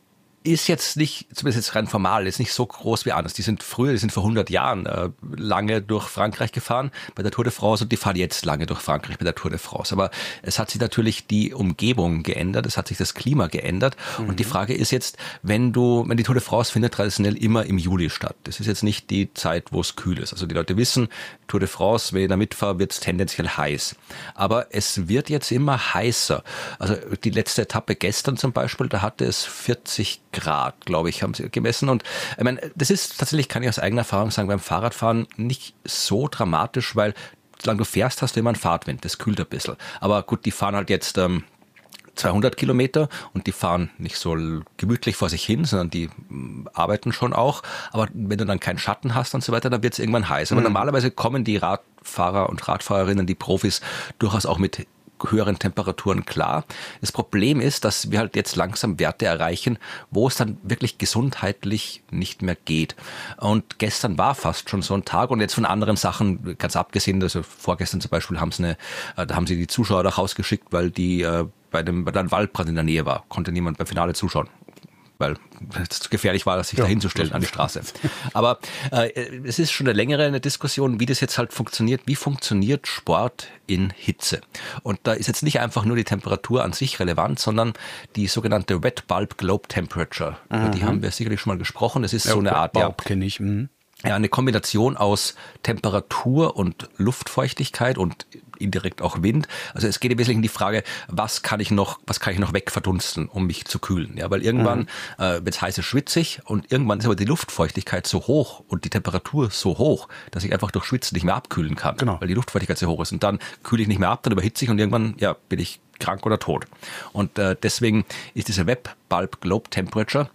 ist jetzt nicht, zumindest jetzt rein formal, ist nicht so groß wie anders. Die sind früher, die sind vor hundert Jahren äh, lange durch Frankreich gefahren bei der Tour de France und die fahren jetzt lange durch Frankreich bei der Tour de France. Aber es hat sich natürlich die Umgebung geändert, es hat sich das Klima geändert mhm. und die Frage ist jetzt, wenn du, wenn die Tour de France findet traditionell immer im Juli statt. Das ist jetzt nicht die Zeit, wo es kühl ist. Also die Leute wissen, Tour de France, wenn ich da mitfahre, wird es tendenziell heiß. Aber es wird jetzt immer heißer. Also die letzte Etappe gestern zum Beispiel, da hatte es vierzig Grad, glaube ich, haben sie gemessen. Und ich meine, das ist tatsächlich, kann ich aus eigener Erfahrung sagen, beim Fahrradfahren nicht so dramatisch, weil solange du fährst, hast du immer einen Fahrtwind. Das kühlt ein bisschen. Aber gut, die fahren halt jetzt ähm, zweihundert Kilometer und die fahren nicht so gemütlich vor sich hin, sondern die m, arbeiten schon auch. Aber wenn du dann keinen Schatten hast und so weiter, dann wird es irgendwann heiß. Aber mhm. normalerweise kommen die Radfahrer und Radfahrerinnen, die Profis, durchaus auch mit höheren Temperaturen klar. Das Problem ist, dass wir halt jetzt langsam Werte erreichen, wo es dann wirklich gesundheitlich nicht mehr geht. Und gestern war fast schon so ein Tag und jetzt von anderen Sachen, ganz abgesehen, also vorgestern zum Beispiel haben sie eine, da haben sie die Zuschauer nach Hause geschickt, weil die äh, bei dem bei einem Waldbrand in der Nähe war, konnte niemand beim Finale zuschauen, weil es zu gefährlich war, sich ja, da hinzustellen an die Straße. Aber äh, es ist schon eine längere eine Diskussion, wie das jetzt halt funktioniert. Wie funktioniert Sport in Hitze? Und da ist jetzt nicht einfach nur die Temperatur an sich relevant, sondern die sogenannte Wet Bulb Globe Temperature. Mhm. Über die haben wir sicherlich schon mal gesprochen. Das ist ja, so eine Art, ja, kenne ich. Mhm. Ja, eine Kombination aus Temperatur und Luftfeuchtigkeit und indirekt auch Wind. Also es geht im Wesentlichen um die Frage, was kann ich noch, was kann ich noch wegverdunsten, um mich zu kühlen? Ja, weil irgendwann mhm. äh, wird es heiß, ist schwitzig und irgendwann ist aber die Luftfeuchtigkeit so hoch und die Temperatur so hoch, dass ich einfach durch Schwitzen nicht mehr abkühlen kann, genau. weil die Luftfeuchtigkeit so hoch ist. Und dann kühle ich nicht mehr ab, dann überhitze ich und irgendwann ja bin ich krank oder tot. Und äh, deswegen ist diese Wet Bulb Globe Temperature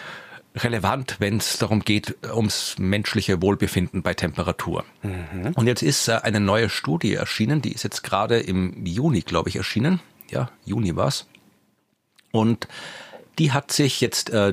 relevant, wenn es darum geht, ums menschliche Wohlbefinden bei Temperatur. Mhm. Und jetzt ist äh, eine neue Studie erschienen, die ist jetzt gerade im Juni, glaube ich, erschienen. Ja, Juni war's. Und die hat sich jetzt, äh,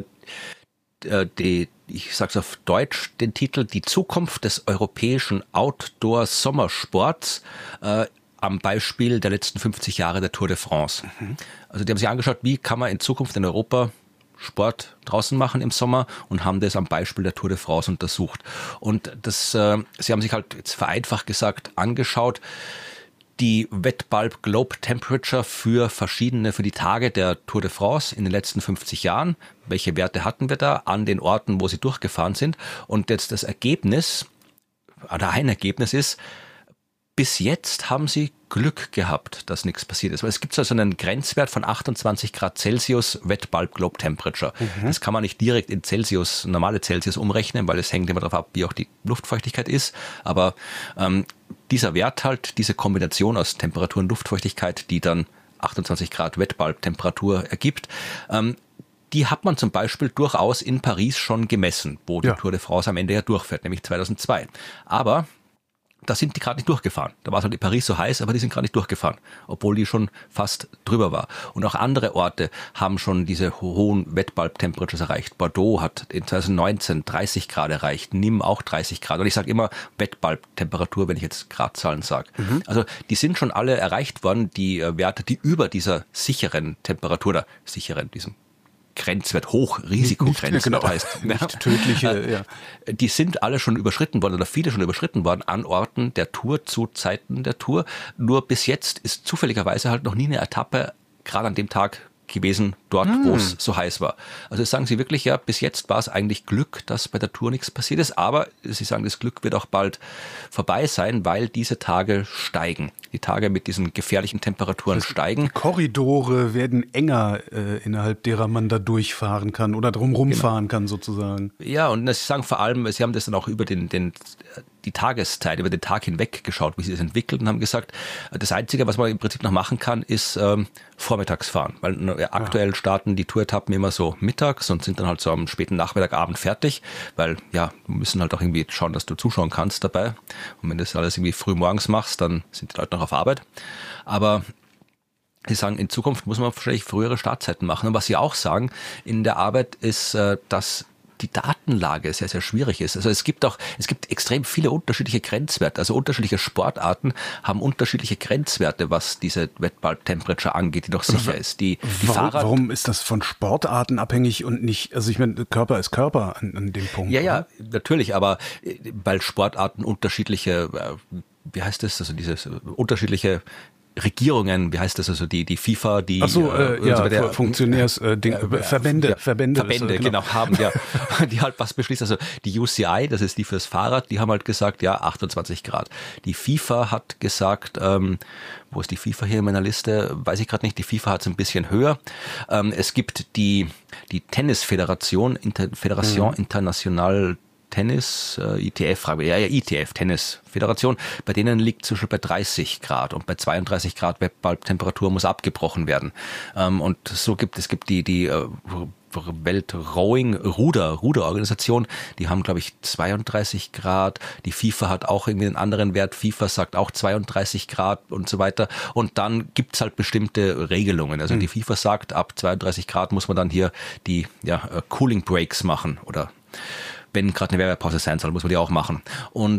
die, ich sag's auf Deutsch, den Titel Die Zukunft des europäischen Outdoor-Sommersports äh, am Beispiel der letzten fünfzig Jahre der Tour de France. Mhm. Also die haben sich angeschaut, wie kann man in Zukunft in Europa Sport draußen machen im Sommer und haben das am Beispiel der Tour de France untersucht. Und das, äh, sie haben sich halt jetzt vereinfacht gesagt angeschaut, die Wet Bulb Globe Temperature für verschiedene, für die Tage der Tour de France in den letzten fünfzig Jahren. Welche Werte hatten wir da an den Orten, wo sie durchgefahren sind? Und jetzt das Ergebnis, oder ein Ergebnis ist, bis jetzt haben sie Glück gehabt, dass nichts passiert ist. Weil es gibt also einen Grenzwert von achtundzwanzig Grad Celsius Wet Bulb Globe Temperature. Mhm. Das kann man nicht direkt in Celsius, normale Celsius umrechnen, weil es hängt immer darauf ab, wie auch die Luftfeuchtigkeit ist. Aber ähm, dieser Wert halt, diese Kombination aus Temperatur und Luftfeuchtigkeit, die dann achtundzwanzig Grad Wet Bulb Temperatur ergibt, ähm, die hat man zum Beispiel durchaus in Paris schon gemessen, wo die ja. Tour de France am Ende ja durchfährt, nämlich zweitausendzwei. Aber da sind die gerade nicht durchgefahren. Da war es halt in Paris so heiß, aber die sind gerade nicht durchgefahren, obwohl die schon fast drüber war. Und auch andere Orte haben schon diese hohen Wet Bulb Temperatures erreicht. Bordeaux hat in zweitausendneunzehn dreißig Grad erreicht, Nîmes auch dreißig Grad. Und ich sage immer Wet Bulb Temperatur, wenn ich jetzt Gradzahlen sage. Mhm. Also die sind schon alle erreicht worden, die Werte, die über dieser sicheren Temperatur, oder sicheren, diesem Grenzwert, Hochrisikogrenzwert genau, heißt. Nicht tödliche, ja. Die sind alle schon überschritten worden oder viele schon überschritten worden an Orten der Tour zu Zeiten der Tour. Nur bis jetzt ist zufälligerweise halt noch nie eine Etappe, gerade an dem Tag gewesen, dort, hm. wo es so heiß war. Also sagen Sie wirklich, ja, bis jetzt war es eigentlich Glück, dass bei der Tour nichts passiert ist, aber Sie sagen, das Glück wird auch bald vorbei sein, weil diese Tage steigen. Die Tage mit diesen gefährlichen Temperaturen das steigen. Die Korridore werden enger, äh, innerhalb derer man da durchfahren kann oder drumherum genau. fahren kann sozusagen. Ja, und Sie sagen vor allem, Sie haben das dann auch über den, den die Tageszeit, über den Tag hinweg geschaut, wie sich das entwickelt und haben gesagt, das Einzige, was man im Prinzip noch machen kann, ist ähm, vormittags fahren. Weil äh, aktuell ja. starten die Touretappen immer so mittags und sind dann halt so am späten Nachmittagabend fertig, weil ja, wir müssen halt auch irgendwie schauen, dass du zuschauen kannst dabei. Und wenn du das alles irgendwie früh morgens machst, dann sind die Leute noch auf Arbeit. Aber Sie sagen, in Zukunft muss man wahrscheinlich frühere Startzeiten machen. Und was Sie auch sagen in der Arbeit ist, dass die Datenlage sehr, sehr schwierig ist. Also es gibt auch, es gibt extrem viele unterschiedliche Grenzwerte. Also unterschiedliche Sportarten haben unterschiedliche Grenzwerte, was diese Wet Bulb Temperature angeht, die doch sicher ist. Die, die warum, Fahrrad- warum ist das von Sportarten abhängig und nicht, also ich meine, Körper ist Körper an, an dem Punkt. Ja, oder? ja, natürlich, aber weil Sportarten unterschiedliche, wie heißt das, also diese unterschiedliche Regierungen, wie heißt das, also die die FIFA, die Ach so, äh, äh, ja, so der, Funktionärs äh, Ding, äh, Verbände, ja, Verbände, Verbände, das, äh, genau. genau, haben ja, die halt was beschließen. Also die U C I, das ist die fürs Fahrrad, die haben halt gesagt, ja, achtundzwanzig Grad. Die FIFA hat gesagt, ähm, wo ist die FIFA hier in meiner Liste? Weiß ich gerade nicht. Die FIFA hat es ein bisschen höher. Ähm, es gibt die die Tennisföderation, Inter, Fédération mhm. Internationale Tennis, äh, I T F, Frage, ja, ja, I T F, Tennisföderation, bei denen liegt zum Beispiel bei dreißig Grad und bei zweiunddreißig Grad Wet Bulb Temperatur muss abgebrochen werden. Ähm, und so gibt es gibt die, die äh, Welt-Rowing-Ruder, Ruderorganisation, die haben, glaube ich, zweiunddreißig Grad. Die FIFA hat auch irgendwie einen anderen Wert. FIFA sagt auch zweiunddreißig Grad und so weiter. Und dann gibt's halt bestimmte Regelungen. Also mhm. die FIFA sagt, ab zweiunddreißig Grad muss man dann hier die ja, Cooling Breaks machen oder wenn gerade eine Werbepause sein soll, muss man die auch machen. Und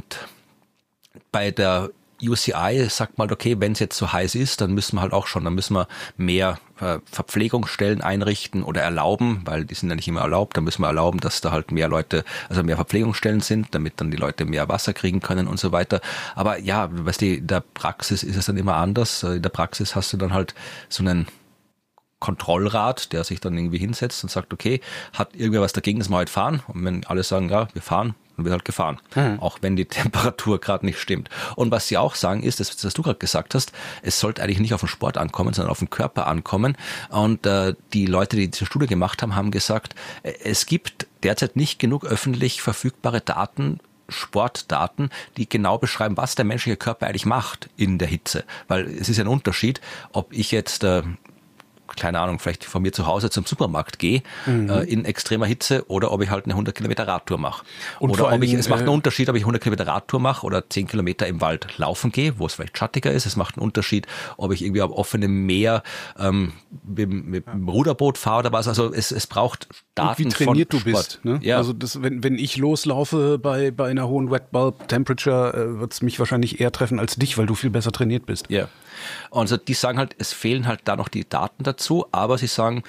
bei der U C I sagt mal, okay, wenn es jetzt so heiß ist, dann müssen wir halt auch schon, dann müssen wir mehr äh, Verpflegungsstellen einrichten oder erlauben, weil die sind ja nicht immer erlaubt, dann müssen wir erlauben, dass da halt mehr Leute, also mehr Verpflegungsstellen sind, damit dann die Leute mehr Wasser kriegen können und so weiter. Aber ja, weißt du, in der Praxis ist es dann immer anders. In der Praxis hast du dann halt so einen Kontrollrat, der sich dann irgendwie hinsetzt und sagt, okay, hat irgendwer was dagegen, dass wir heute fahren? Und wenn alle sagen, ja, wir fahren, dann wird halt gefahren. Mhm. Auch wenn die Temperatur gerade nicht stimmt. Und was sie auch sagen ist, das, was du gerade gesagt hast, es sollte eigentlich nicht auf den Sport ankommen, sondern auf den Körper ankommen. Und äh, die Leute, die diese Studie gemacht haben, haben gesagt, es gibt derzeit nicht genug öffentlich verfügbare Daten, Sportdaten, die genau beschreiben, was der menschliche Körper eigentlich macht in der Hitze. Weil es ist ja ein Unterschied, ob ich jetzt äh, keine Ahnung, vielleicht von mir zu Hause zum Supermarkt gehe, mhm. äh, in extremer Hitze, oder ob ich halt eine hundert Kilometer Radtour mache. Oder ob ich, es macht einen Unterschied, ob ich hundert Kilometer Radtour mache oder zehn Kilometer im Wald laufen gehe, wo es vielleicht schattiger ist. Es macht einen Unterschied, ob ich irgendwie auf offenem Meer ähm, mit, mit dem Ruderboot fahre oder was. Also es, es braucht Daten und wie trainiert von du bist. Ne? Ja. Also das, wenn, wenn ich loslaufe bei, bei einer hohen Wet Bulb Temperature, äh, wird es mich wahrscheinlich eher treffen als dich, weil du viel besser trainiert bist. Ja. Und also die sagen halt, es fehlen halt da noch die Daten dazu, aber sie sagen,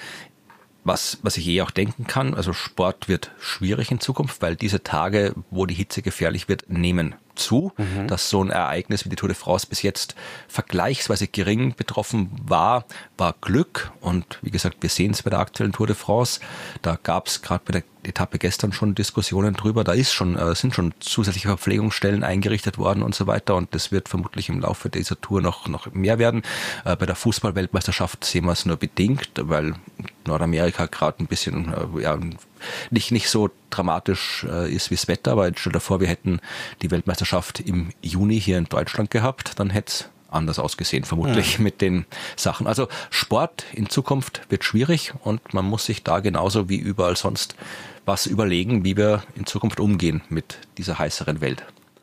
was, was ich eh auch denken kann, also Sport wird schwierig in Zukunft, weil diese Tage, wo die Hitze gefährlich wird, nehmen zu, mhm. dass so ein Ereignis wie die Tour de France bis jetzt vergleichsweise gering betroffen war, war Glück. Und wie gesagt, wir sehen es bei der aktuellen Tour de France. Da gab es gerade bei der Etappe gestern schon Diskussionen drüber. Da ist schon, äh, sind schon zusätzliche Verpflegungsstellen eingerichtet worden und so weiter. Und das wird vermutlich im Laufe dieser Tour noch, noch mehr werden. Äh, bei der Fußball-Weltmeisterschaft sehen wir es nur bedingt, weil Nordamerika gerade ein bisschen äh, ja, nicht, nicht so dramatisch äh, ist wie das Wetter. Aber stell dir vor, wir hätten die Weltmeisterschaft im Juni hier in Deutschland gehabt, dann hätte es anders ausgesehen, vermutlich ja. mit den Sachen. Also Sport in Zukunft wird schwierig und man muss sich da genauso wie überall sonst was überlegen, wie wir in Zukunft umgehen mit dieser heißeren Welt.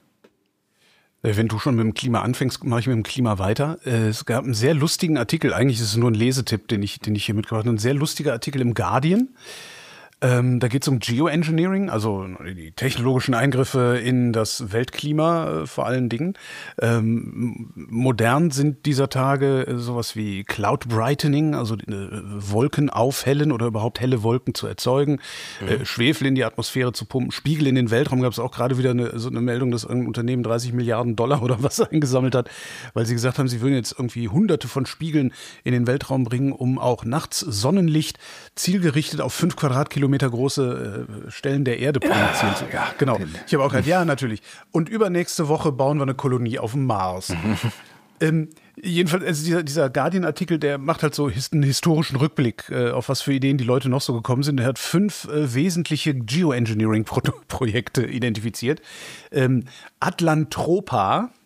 Wenn du schon mit dem Klima anfängst, mache ich mit dem Klima weiter. Es gab einen sehr lustigen Artikel, eigentlich ist es nur ein Lesetipp, den ich, den ich hier mitgebracht habe, ein sehr lustiger Artikel im Guardian. Ähm, da geht es um Geoengineering, also die technologischen Eingriffe in das Weltklima äh, vor allen Dingen. Ähm, modern sind dieser Tage äh, sowas wie Cloud Brightening, also äh, Wolken aufhellen oder überhaupt helle Wolken zu erzeugen, mhm. äh, Schwefel in die Atmosphäre zu pumpen, Spiegel in den Weltraum. Gab es auch gerade wieder eine, so eine Meldung, dass irgendein Unternehmen dreißig Milliarden Dollar oder was eingesammelt hat, weil sie gesagt haben, sie würden jetzt irgendwie hunderte von Spiegeln in den Weltraum bringen, um auch nachts Sonnenlicht zielgerichtet auf fünf Quadratkilometer große äh, Stellen der Erde produzieren zu. Ja, genau. Ich habe auch gesagt, ja, natürlich. Und übernächste Woche bauen wir eine Kolonie auf dem Mars. Mhm. Ähm, jedenfalls, also dieser, dieser Guardian-Artikel, der macht halt so einen historischen Rückblick, äh, auf was für Ideen die Leute noch so gekommen sind. Er hat fünf äh, wesentliche Geoengineering-Projekte identifiziert. Ähm, Atlantropa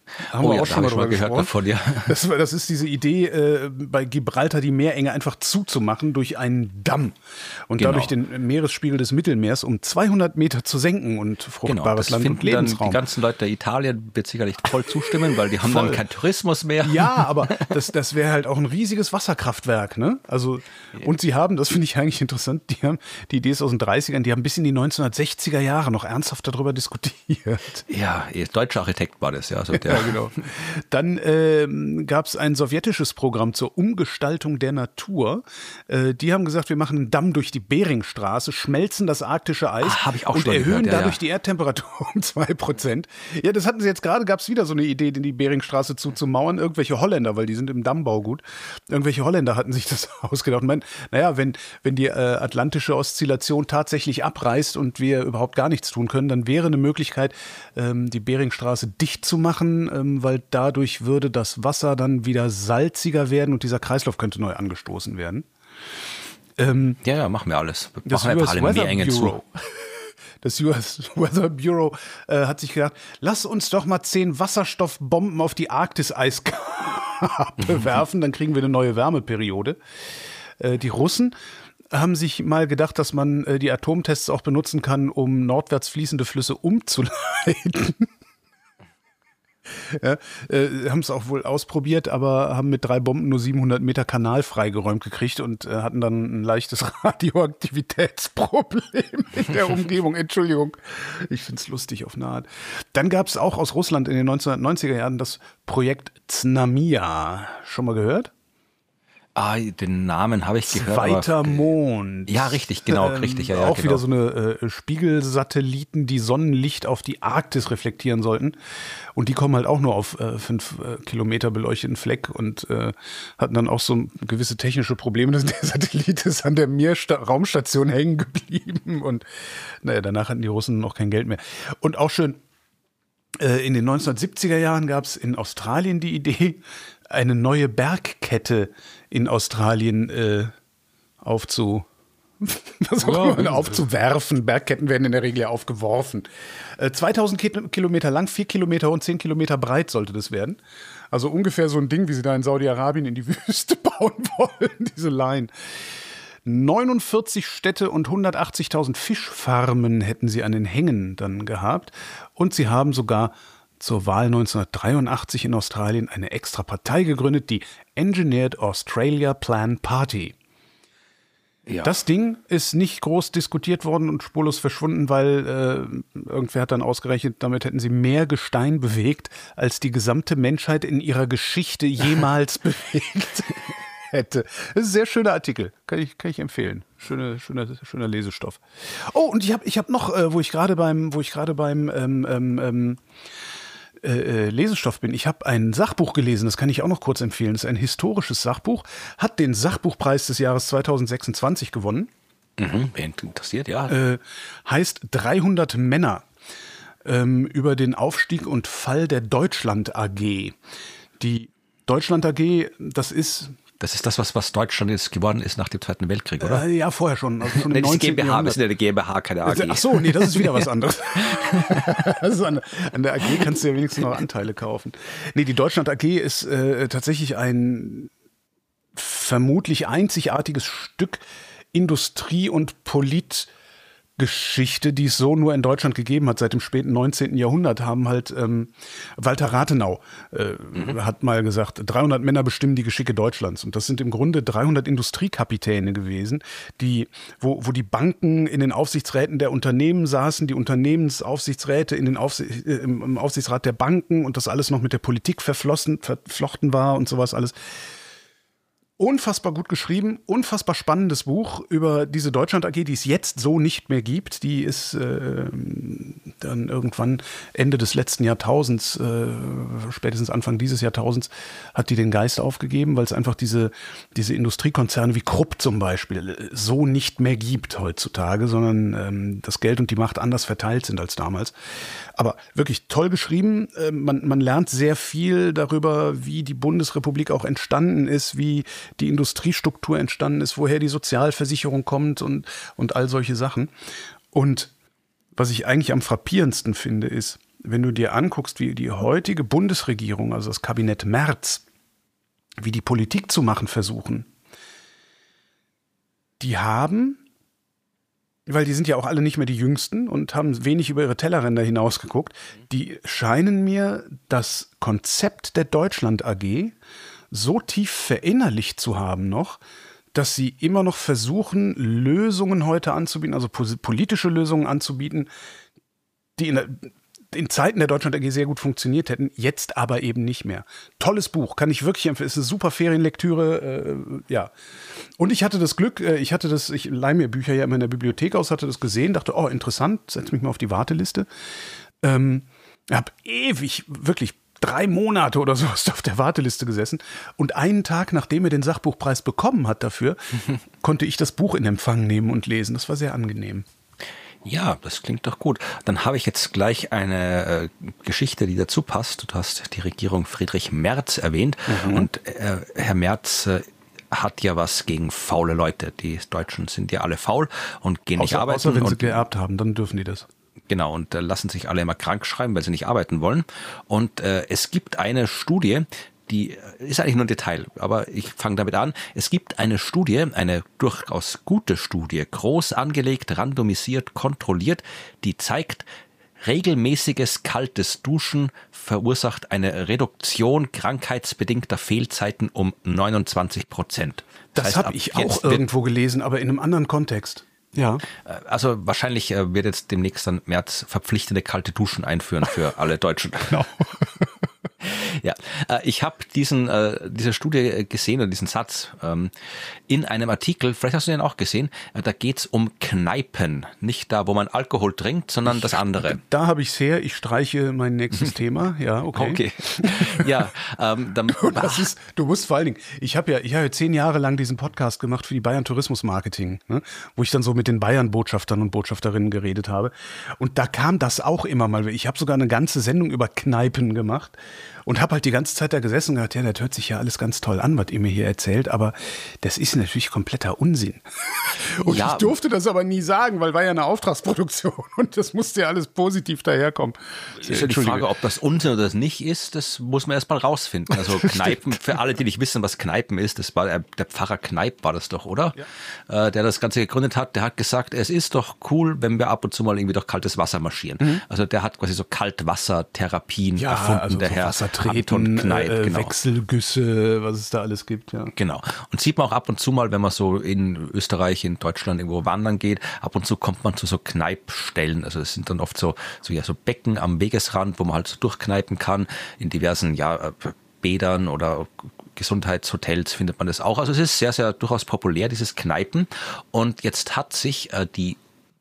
Haben oh wir ja, auch da schon habe mal ich mal drüber gehört gesprochen. davon, ja. Das, war- das ist diese Idee, äh, bei Gibraltar die Meerenge einfach zuzumachen durch einen Damm und Genau. dadurch den Meeresspiegel des Mittelmeers um zweihundert Meter zu senken und Genau, fruchtbares das Land und finden dann die Lebensraum. ganzen Leute der Italien wird sicherlich voll zustimmen, weil die haben Voll. dann keinen Tourismus mehr. Ja, aber das, das wäre halt auch ein riesiges Wasserkraftwerk, ne? Also, und sie haben, das finde ich eigentlich interessant, die haben, die Idee ist aus den dreißigern, die haben bis in die neunzehnhundertsechziger Jahre noch ernsthaft darüber diskutiert. Ja, ihr deutscher Architekt war das, ja. Also der, Ja, genau. Dann ähm, gab es ein sowjetisches Programm zur Umgestaltung der Natur. Äh, die haben gesagt, wir machen einen Damm durch die Beringstraße, schmelzen das arktische Eis Ah, hab ich auch und schon erhöhen gehört, ja, dadurch ja. die Erdtemperatur um zwei Prozent. Ja, das hatten sie jetzt gerade, gab es wieder so eine Idee, in die Beringstraße zuzumauern. Irgendwelche Holländer, weil die sind im Dammbau gut. Irgendwelche Holländer hatten sich das ausgedacht. Und meinen, naja, wenn, wenn die äh, atlantische Oszillation tatsächlich abreißt und wir überhaupt gar nichts tun können, dann wäre eine Möglichkeit, ähm, die Beringstraße dicht zu machen, ähm, weil dadurch würde das Wasser dann wieder salziger werden und dieser Kreislauf könnte neu angestoßen werden. Ähm, ja, ja, machen wir alles. Wir das machen U einfach S alle Weather Meerengen zu. Bureau. Das U S Weather Bureau äh, hat sich gedacht, lass uns doch mal zehn Wasserstoffbomben auf die Arktis-Eiskappe werfen, dann kriegen wir eine neue Wärmeperiode. Äh, die Russen haben sich mal gedacht, dass man äh, die Atomtests auch benutzen kann, um nordwärts fließende Flüsse umzuleiten. Ja, äh, haben es auch wohl ausprobiert, aber haben mit drei Bomben nur siebenhundert Meter Kanal freigeräumt gekriegt und äh, hatten dann ein leichtes Radioaktivitätsproblem in der Umgebung. Entschuldigung, ich find's lustig auf eine Art. Dann gab es auch aus Russland in den neunzehnhundertneunziger Jahren das Projekt Znamia. Schon mal gehört? Ah, den Namen habe ich gehört. Zweiter aber, Mond. Ja, richtig, genau, richtig. Ja, ja, auch genau. wieder so eine äh, Spiegelsatelliten, die Sonnenlicht auf die Arktis reflektieren sollten. Und die kommen halt auch nur auf äh, fünf äh, Kilometer beleuchteten Fleck und äh, hatten dann auch so gewisse technische Probleme. Der Satellit ist an der Mir-Raumstation hängen geblieben. Und naja, danach hatten die Russen noch kein Geld mehr. Und auch schön, äh, in den neunzehnhundertsiebziger Jahren gab es in Australien die Idee, eine neue Bergkette in Australien äh, aufzu, was auch immer, aufzuwerfen. Bergketten werden in der Regel ja aufgeworfen. Äh, zweitausend Kilometer lang, vier Kilometer und zehn Kilometer breit sollte das werden. Also ungefähr so ein Ding, wie sie da in Saudi-Arabien in die Wüste bauen wollen, diese Line. neunundvierzig Städte und hundertachtzigtausend Fischfarmen hätten sie an den Hängen dann gehabt. Und sie haben sogar zur Wahl neunzehnhundertdreiundachtzig in Australien eine extra Partei gegründet, die Engineered Australia Plan Party. Ja. Das Ding ist nicht groß diskutiert worden und spurlos verschwunden, weil äh, irgendwer hat dann ausgerechnet, damit hätten sie mehr Gestein bewegt, als die gesamte Menschheit in ihrer Geschichte jemals bewegt hätte. Das ist ein sehr schöner Artikel, kann ich, kann ich empfehlen. Schöne, schöner, schöner Lesestoff. Oh, und ich habe ich hab noch, äh, wo ich gerade beim, wo ich gerade beim ähm, ähm, äh, Lesestoff bin, ich habe ein Sachbuch gelesen, das kann ich auch noch kurz empfehlen. Das ist ein historisches Sachbuch, hat den Sachbuchpreis des Jahres zweitausendsechsundzwanzig gewonnen. Mhm, wer interessiert, ja. Äh, heißt dreihundert Männer, ähm, über den Aufstieg und Fall der Deutschland A G. Die Deutschland A G, das ist Das ist das, was, was Deutschland jetzt geworden ist nach dem Zweiten Weltkrieg, oder? Äh, ja, vorher schon. Also schon Nee, im das ist neunzehnten GmbH, wir Jahrhundert. sind ja eine GmbH, keine A G. Ach so, nee, das ist wieder was anderes. Also an, an der A G kannst du ja wenigstens noch Anteile kaufen. Nee, die Deutschland A G ist äh, tatsächlich ein vermutlich einzigartiges Stück Industrie- und Politgeschichte, die es so nur in Deutschland gegeben hat. Seit dem späten neunzehnten Jahrhundert haben halt ähm, Walter Rathenau äh, mhm. hat mal gesagt, dreihundert Männer bestimmen die Geschicke Deutschlands. Und das sind im Grunde dreihundert Industriekapitäne gewesen, die, wo, wo die Banken in den Aufsichtsräten der Unternehmen saßen, die Unternehmensaufsichtsräte in den Aufsicht, äh, im, im Aufsichtsrat der Banken und das alles noch mit der Politik verflossen, verflochten war und sowas alles. Unfassbar gut geschrieben, unfassbar spannendes Buch über diese Deutschland A G, die es jetzt so nicht mehr gibt. Die ist äh, dann irgendwann Ende des letzten Jahrtausends, äh, spätestens Anfang dieses Jahrtausends, hat die den Geist aufgegeben, weil es einfach diese, diese Industriekonzerne wie Krupp zum Beispiel so nicht mehr gibt heutzutage, sondern ähm, das Geld und die Macht anders verteilt sind als damals. Aber wirklich toll geschrieben. Äh, man, man lernt sehr viel darüber, wie die Bundesrepublik auch entstanden ist, wie die Industriestruktur entstanden ist, woher die Sozialversicherung kommt und, und all solche Sachen. Und was ich eigentlich am frappierendsten finde, ist, wenn du dir anguckst, wie die heutige Bundesregierung, also das Kabinett Merz, wie die Politik zu machen versuchen, die haben, weil die sind ja auch alle nicht mehr die Jüngsten und haben wenig über ihre Tellerränder hinausgeguckt, die scheinen mir das Konzept der Deutschland A G so tief verinnerlicht zu haben noch, dass sie immer noch versuchen, Lösungen heute anzubieten, also politische Lösungen anzubieten, die in, der, in Zeiten der Deutschland A G sehr gut funktioniert hätten, jetzt aber eben nicht mehr. Tolles Buch, kann ich wirklich empfehlen, ist eine super Ferienlektüre, äh, ja. Und ich hatte das Glück, äh, ich hatte das, ich leihe mir Bücher ja immer in der Bibliothek aus, hatte das gesehen, dachte, oh, interessant, setz mich mal auf die Warteliste. Ähm, hab ewig, wirklich drei Monate oder so hast du auf der Warteliste gesessen und einen Tag, nachdem er den Sachbuchpreis bekommen hat dafür, konnte ich das Buch in Empfang nehmen und lesen. Das war sehr angenehm. Ja, das klingt doch gut. Dann habe ich jetzt gleich eine äh, Geschichte, die dazu passt. Du hast die Regierung Friedrich Merz erwähnt mhm. und äh, Herr Merz äh, hat ja was gegen faule Leute. Die Deutschen sind ja alle faul und gehen nicht außer, arbeiten. Außer wenn sie und, geerbt haben, dann dürfen die das. Genau, und äh, lassen sich alle immer krank schreiben, weil sie nicht arbeiten wollen. Und äh, es gibt eine Studie, die ist eigentlich nur ein Detail, aber ich fange damit an. Es gibt eine Studie, eine durchaus gute Studie, groß angelegt, randomisiert, kontrolliert, die zeigt, regelmäßiges kaltes Duschen verursacht eine Reduktion krankheitsbedingter Fehlzeiten um neunundzwanzig Prozent. Das, das habe ich auch irgendwo gelesen, aber in einem anderen Kontext. Ja. Also wahrscheinlich wird jetzt demnächst dann März verpflichtende kalte Duschen einführen für alle Deutschen. Genau. Ja, ich habe diesen äh, diese Studie gesehen oder diesen Satz ähm, in einem Artikel, vielleicht hast du den auch gesehen, äh, da geht's um Kneipen, nicht da, wo man Alkohol trinkt, sondern ich, das andere. Da habe ich's her, ich streiche mein nächstes Thema, ja, okay. Okay, ja. Ähm, dann, das ist, du musst vor allen Dingen, ich habe ja, ich habe ja zehn Jahre lang diesen Podcast gemacht für die Bayern Tourismus Marketing, ne, wo ich dann so mit den Bayern-Botschaftern und Botschafterinnen geredet habe und da kam das auch immer mal, ich habe sogar eine ganze Sendung über Kneipen gemacht. Und habe halt die ganze Zeit da gesessen und gedacht, ja, das hört sich ja alles ganz toll an, was ihr mir hier erzählt, aber das ist natürlich kompletter Unsinn. Und ja, ich durfte das aber nie sagen, weil war ja eine Auftragsproduktion und das musste ja alles positiv daherkommen. Ist ja die Frage, ob das Unsinn oder das nicht ist, das muss man erst mal rausfinden. Also Kneipen, für alle, die nicht wissen, was Kneipen ist, das war der, der Pfarrer Kneip war das doch, oder? Ja. Äh, der das Ganze gegründet hat, der hat gesagt, es ist doch cool, wenn wir ab und zu mal irgendwie durch kaltes Wasser marschieren. Mhm. Also der hat quasi so Kaltwassertherapien ja, erfunden, also der so Herr Treten, Kneip, äh, genau. Wechselgüsse, was es da alles gibt. Ja. Genau. Und sieht man auch ab und zu mal, wenn man so in Österreich, in Deutschland irgendwo wandern geht, ab und zu kommt man zu so Kneipstellen. Also es sind dann oft so, so, ja, so Becken am Wegesrand, wo man halt so durchkneipen kann. In diversen ja, Bädern oder Gesundheitshotels findet man das auch. Also es ist sehr, sehr durchaus populär, dieses Kneipen. Und jetzt hat sich äh, die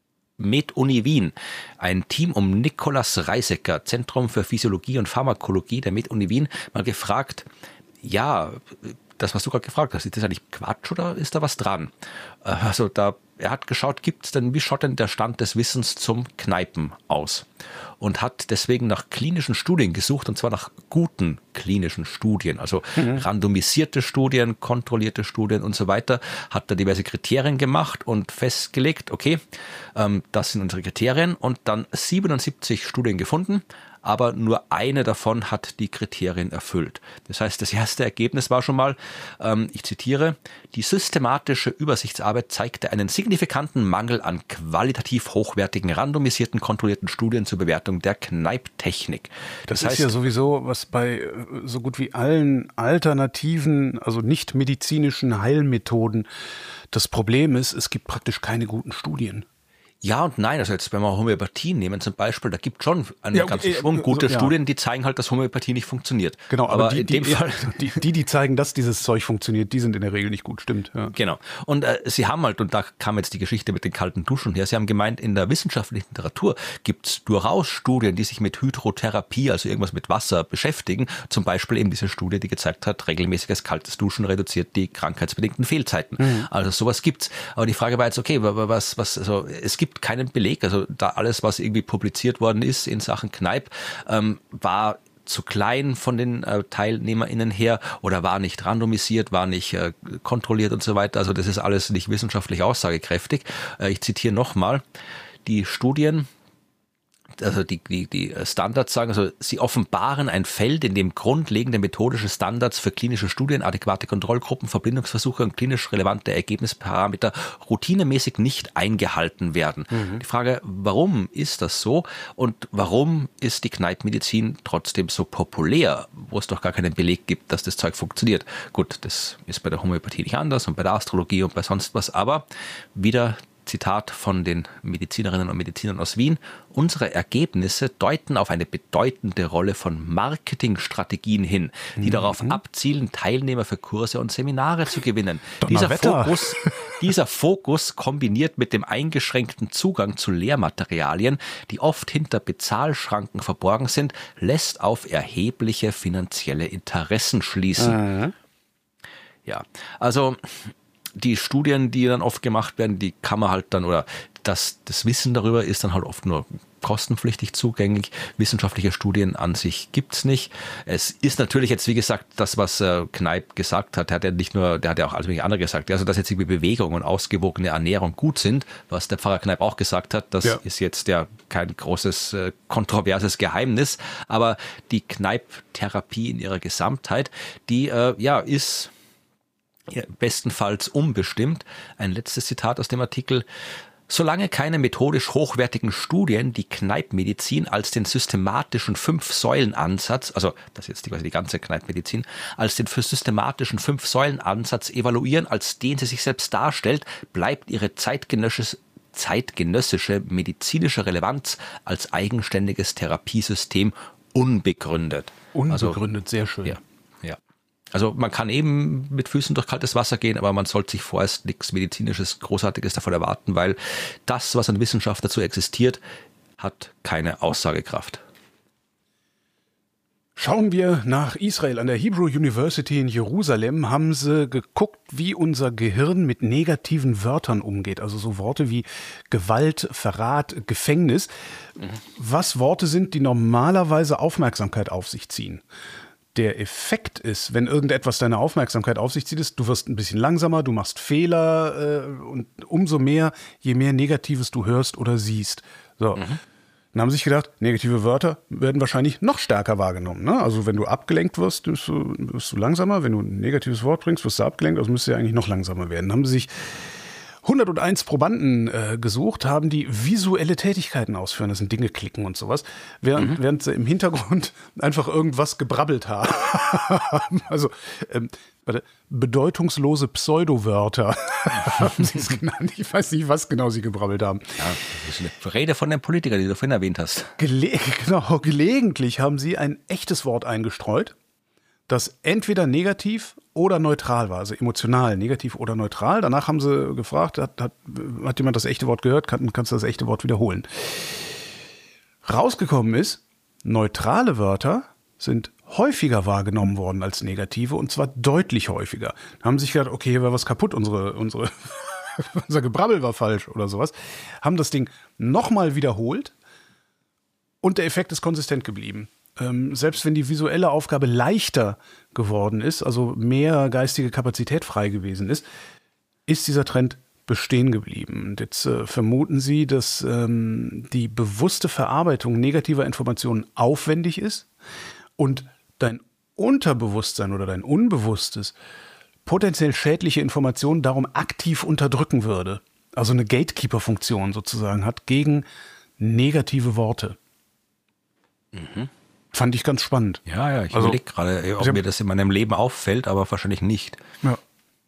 Med-Uni Wien, ein Team um Nikolaus Reisecker, Zentrum für Physiologie und Pharmakologie der Med-Uni Wien, mal gefragt, ja, das, was du gerade gefragt hast, ist das eigentlich Quatsch oder ist da was dran? Also da, er hat geschaut, gibt es denn, wie schaut denn der Stand des Wissens zum Kneipen aus? Und hat deswegen nach klinischen Studien gesucht, und zwar nach guten klinischen Studien, also mhm. randomisierte Studien, kontrollierte Studien und so weiter, hat da diverse Kriterien gemacht und festgelegt, okay, ähm, das sind unsere Kriterien und dann siebenundsiebzig Studien gefunden, aber nur eine davon hat die Kriterien erfüllt. Das heißt, das erste Ergebnis war schon mal, ähm, ich zitiere, die systematische Übersichtsarbeit zeigte einen signifikanten Mangel an qualitativ hochwertigen, randomisierten, kontrollierten Studien zur Bewertung der Kneiptechnik. Das, das heißt, ist ja sowieso, was bei so gut wie allen alternativen, also nicht medizinischen Heilmethoden das Problem ist, es gibt praktisch keine guten Studien. Ja und nein, also jetzt wenn wir Homöopathie nehmen zum Beispiel, da gibt schon einen ja, ganzen äh, Schwung gute so, ja. Studien, die zeigen halt, dass Homöopathie nicht funktioniert. Genau, aber, aber die, in dem die, Fall die, die, die zeigen, dass dieses Zeug funktioniert, die sind in der Regel nicht gut, stimmt. Ja. Genau. Und äh, sie haben halt, und da kam jetzt die Geschichte mit den kalten Duschen her, sie haben gemeint, in der wissenschaftlichen Literatur gibt es durchaus Studien, die sich mit Hydrotherapie, also irgendwas mit Wasser beschäftigen. Zum Beispiel eben diese Studie, die gezeigt hat, regelmäßiges kaltes Duschen reduziert die krankheitsbedingten Fehlzeiten. Mhm. Also sowas gibt's. Aber die Frage war jetzt, okay, was, was, also es gibt keinen Beleg, also da alles, was irgendwie publiziert worden ist in Sachen Kneip, ähm, war zu klein von den äh, TeilnehmerInnen her oder war nicht randomisiert, war nicht äh, kontrolliert und so weiter. Also das ist alles nicht wissenschaftlich aussagekräftig. Äh, ich zitiere nochmal, die Studien also die, die, die Standards sagen, also sie offenbaren ein Feld, in dem grundlegende methodische Standards für klinische Studien, adäquate Kontrollgruppen, Verblindungsversuche und klinisch relevante Ergebnisparameter routinemäßig nicht eingehalten werden. Mhm. Die Frage, warum ist das so und warum ist die Kneippmedizin trotzdem so populär, wo es doch gar keinen Beleg gibt, dass das Zeug funktioniert? Gut, das ist bei der Homöopathie nicht anders und bei der Astrologie und bei sonst was, aber wieder Zitat von den Medizinerinnen und Medizinern aus Wien: Unsere Ergebnisse deuten auf eine bedeutende Rolle von Marketingstrategien hin, die mhm. darauf abzielen, Teilnehmer für Kurse und Seminare zu gewinnen. Dieser Fokus, dieser Fokus kombiniert mit dem eingeschränkten Zugang zu Lehrmaterialien, die oft hinter Bezahlschranken verborgen sind, lässt auf erhebliche finanzielle Interessen schließen. Mhm. Ja, also die Studien, die dann oft gemacht werden, die kann man halt dann, oder das, das Wissen darüber ist dann halt oft nur kostenpflichtig zugänglich. Wissenschaftliche Studien an sich gibt's nicht. Es ist natürlich jetzt, wie gesagt, das, was äh, Kneipp gesagt hat, der hat ja nicht nur, der hat ja auch alles mögliche andere gesagt, also dass jetzt die Bewegung und ausgewogene Ernährung gut sind, was der Pfarrer Kneipp auch gesagt hat, das ja. ist jetzt ja kein großes, äh, kontroverses Geheimnis, aber die Kneipp-Therapie in ihrer Gesamtheit, die äh, ja ist Ja, bestenfalls unbestimmt. Ein letztes Zitat aus dem Artikel: Solange keine methodisch hochwertigen Studien die Kneippmedizin als den systematischen Fünf-Säulen-Ansatz, also das ist jetzt quasi die ganze Kneippmedizin, als den für systematischen Fünf-Säulen-Ansatz evaluieren, als den sie sich selbst darstellt, bleibt ihre zeitgenössische, zeitgenössische medizinische Relevanz als eigenständiges Therapiesystem unbegründet. Unbegründet, also, sehr schön. Ja. Also man kann eben mit Füßen durch kaltes Wasser gehen, aber man sollte sich vorerst nichts Medizinisches, Großartiges davon erwarten, weil das, was an Wissenschaft dazu existiert, hat keine Aussagekraft. Schauen wir nach Israel. An der Hebrew University in Jerusalem haben sie geguckt, wie unser Gehirn mit negativen Wörtern umgeht. Also so Worte wie Gewalt, Verrat, Gefängnis. Mhm. Was Worte sind, die normalerweise Aufmerksamkeit auf sich ziehen. Der Effekt ist, wenn irgendetwas deine Aufmerksamkeit auf sich zieht, ist, du wirst ein bisschen langsamer, du machst Fehler äh, und umso mehr, je mehr Negatives du hörst oder siehst. So. Mhm. Dann haben sie sich gedacht, negative Wörter werden wahrscheinlich noch stärker wahrgenommen. Ne? Also wenn du abgelenkt wirst, wirst du, wirst du langsamer. Wenn du ein negatives Wort bringst, wirst du abgelenkt. Also müsste ja eigentlich noch langsamer werden. Dann haben sie sich hunderteins Probanden äh, gesucht, haben die visuelle Tätigkeiten ausführen, das sind Dinge klicken und sowas, während, mhm. während sie im Hintergrund einfach irgendwas gebrabbelt haben. Also ähm, warte, bedeutungslose Pseudowörter haben sie es genannt. Ich weiß nicht, was genau sie gebrabbelt haben. Ja, das ist eine Rede von den Politikern, die du vorhin erwähnt hast. Gele- genau, gelegentlich haben sie ein echtes Wort eingestreut, das entweder negativ oder neutral war, also emotional, negativ oder neutral. Danach haben sie gefragt, hat, hat, hat jemand das echte Wort gehört, kann, kannst du das echte Wort wiederholen. Rausgekommen ist, neutrale Wörter sind häufiger wahrgenommen worden als negative, und zwar deutlich häufiger. Da haben sie sich gedacht, okay, hier war was kaputt, unsere, unsere unser Gebrabbel war falsch oder sowas. Haben das Ding nochmal wiederholt und der Effekt ist konsistent geblieben. Ähm, selbst wenn die visuelle Aufgabe leichter geworden ist, also mehr geistige Kapazität frei gewesen ist, ist dieser Trend bestehen geblieben. Und jetzt äh, vermuten sie, dass ähm, die bewusste Verarbeitung negativer Informationen aufwendig ist und dein Unterbewusstsein oder dein Unbewusstes potenziell schädliche Informationen darum aktiv unterdrücken würde. Also eine Gatekeeper-Funktion sozusagen hat gegen negative Worte. Mhm. Fand ich ganz spannend. Ja, ja, ich also, überlege gerade, ob mir das in meinem Leben auffällt, aber wahrscheinlich nicht. Ja.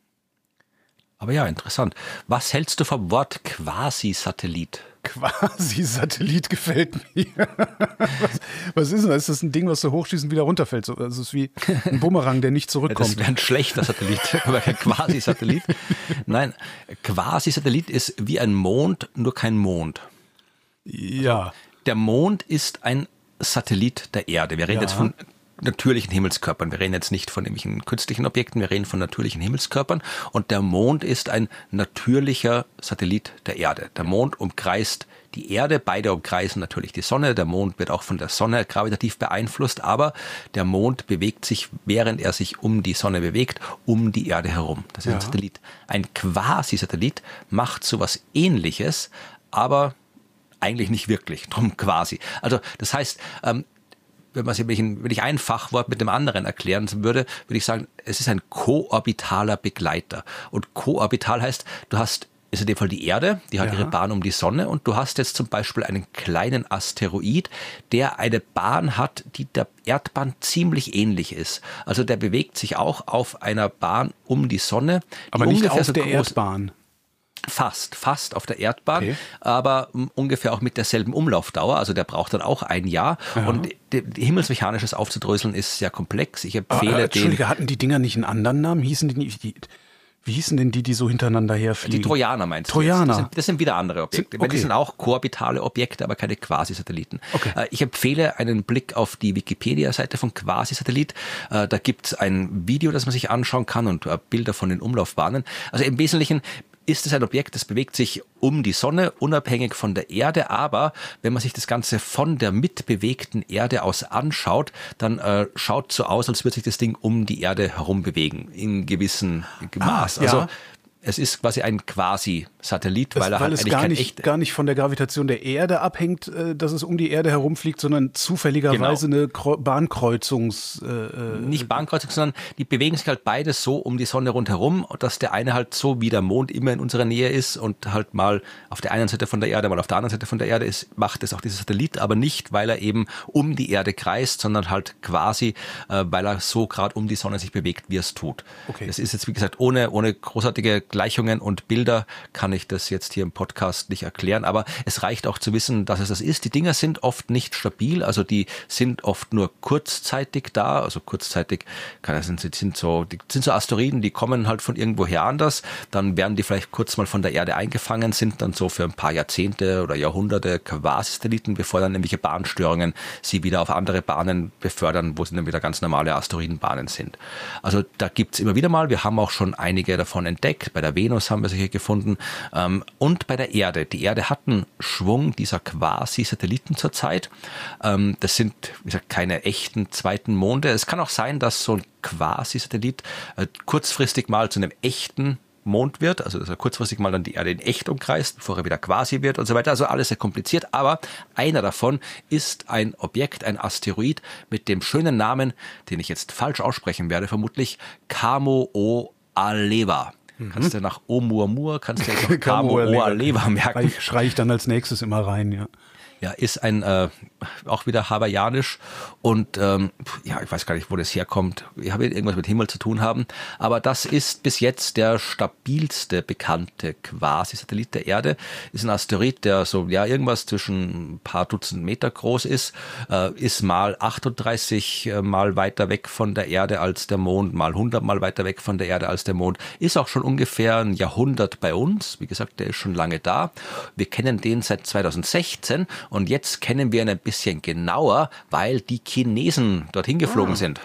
Aber ja, interessant. Was hältst du vom Wort Quasi-Satellit? Quasi-Satellit gefällt mir. was, was ist denn das? Ist das ein Ding, was du hochschießt und wieder runterfällt? So, das ist wie ein Bumerang, der nicht zurückkommt. Das wäre ein schlechter Satellit, aber kein Quasi-Satellit. Nein, Quasi-Satellit ist wie ein Mond, nur kein Mond. Ja. Der Mond ist ein Satellit der Erde. Wir reden ja. jetzt von natürlichen Himmelskörpern. Wir reden jetzt nicht von irgendwelchen künstlichen Objekten, wir reden von natürlichen Himmelskörpern. Und der Mond ist ein natürlicher Satellit der Erde. Der Mond umkreist die Erde, beide umkreisen natürlich die Sonne. Der Mond wird auch von der Sonne gravitativ beeinflusst, aber der Mond bewegt sich, während er sich um die Sonne bewegt, um die Erde herum. Das ist ja. ein Satellit. Ein Quasi-Satellit macht sowas Ähnliches, aber eigentlich nicht wirklich, drum quasi. Also das heißt, ähm, wenn man sich, wenn ich ein Fachwort mit dem anderen erklären würde, würde ich sagen, es ist ein koorbitaler Begleiter. Und koorbital heißt, du hast, ist in dem Fall die Erde, die hat ja ihre Bahn um die Sonne, und du hast jetzt zum Beispiel einen kleinen Asteroid, der eine Bahn hat, die der Erdbahn ziemlich ähnlich ist. Also der bewegt sich auch auf einer Bahn um die Sonne. Aber nicht ungefähr auf so der groß, Erdbahn. Fast, fast auf der Erdbahn, Okay. aber m, ungefähr auch mit derselben Umlaufdauer. Also der braucht dann auch ein Jahr. Ja. Und die, die Himmelsmechanisches aufzudröseln ist sehr komplex. Ich empfehle Ah, den. Entschuldige, hatten die Dinger nicht einen anderen Namen? Hießen die nicht, die, wie hießen denn die, die so hintereinander herfliegen? Die Trojaner meinst du? Trojaner. Jetzt? Das, sind, das sind wieder andere Objekte. Sind- okay. Die sind auch koorbitale Objekte, aber keine Quasisatelliten. Okay. Äh, Ich empfehle einen Blick auf die Wikipedia-Seite von Quasisatellit. Äh, Da gibt es ein Video, das man sich anschauen kann, und äh, Bilder von den Umlaufbahnen. Also im Wesentlichen ist es ein Objekt, das bewegt sich um die Sonne, unabhängig von der Erde, aber wenn man sich das Ganze von der mitbewegten Erde aus anschaut, dann äh, schaut so aus, als würde sich das Ding um die Erde herum bewegen, in gewissem Maß. Ah, ja. Also es ist quasi ein Quasi-Satellit, weil er weil hat es eigentlich gar kein nicht, echt... gar nicht von der Gravitation der Erde abhängt, äh, dass es um die Erde herumfliegt, sondern zufälligerweise Genau. eine Kreu- Bahnkreuzungs... Äh, äh, Nicht Bahnkreuzung, sondern die bewegen sich halt beide so um die Sonne rundherum, dass der eine halt so wie der Mond immer in unserer Nähe ist und halt mal auf der einen Seite von der Erde, mal auf der anderen Seite von der Erde ist, macht es auch dieser Satellit, aber nicht, weil er eben um die Erde kreist, sondern halt quasi, äh, weil er so gerade um die Sonne sich bewegt, wie er es tut. Okay. Das ist jetzt, wie gesagt, ohne, ohne großartige Gleichungen und Bilder kann ich das jetzt hier im Podcast nicht erklären, aber es reicht auch zu wissen, dass es das ist. Die Dinger sind oft nicht stabil, also die sind oft nur kurzzeitig da, also kurzzeitig kann das sind, sind so, die sind so Asteroiden, die kommen halt von irgendwoher anders, dann werden die vielleicht kurz mal von der Erde eingefangen, sind dann so für ein paar Jahrzehnte oder Jahrhunderte Quasisatelliten, bevor dann nämliche Bahnstörungen sie wieder auf andere Bahnen befördern, wo sie dann wieder ganz normale Asteroidenbahnen sind. Also da gibt's immer wieder mal, wir haben auch schon einige davon entdeckt, bei der Venus haben wir sie hier gefunden, ähm, und bei der Erde. Die Erde hat einen Schwung dieser Quasi-Satelliten zurzeit. Ähm, das sind, wie gesagt, keine echten zweiten Monde. Es kann auch sein, dass so ein Quasi-Satellit äh, kurzfristig mal zu einem echten Mond wird, also dass er kurzfristig mal dann die Erde in echt umkreist, bevor er wieder quasi wird und so weiter. Also alles sehr kompliziert, aber einer davon ist ein Objekt, ein Asteroid mit dem schönen Namen, den ich jetzt falsch aussprechen werde, vermutlich Kamo-o-Aleva. Kannst du nach Oumuamua, kannst du jetzt noch Kamo-o-Aleva merken. Schreie ich dann als nächstes immer rein, ja. Ja, ist ein, äh, auch wieder hawaiianisch und ähm, ja, ich weiß gar nicht, wo das herkommt. Ich habe irgendwas mit Himmel zu tun haben. Aber das ist bis jetzt der stabilste bekannte Quasi-Satellit der Erde. Ist ein Asteroid, der so, ja, irgendwas zwischen ein paar Dutzend Meter groß ist, äh, ist mal achtunddreißig mal weiter weg von der Erde als der Mond, mal hundert mal weiter weg von der Erde als der Mond. Ist auch schon ungefähr ein Jahrhundert bei uns. Wie gesagt, der ist schon lange da. Wir kennen den seit zweitausendsechzehn. Und jetzt kennen wir ihn ein bisschen genauer, weil die Chinesen dorthin geflogen ah. sind.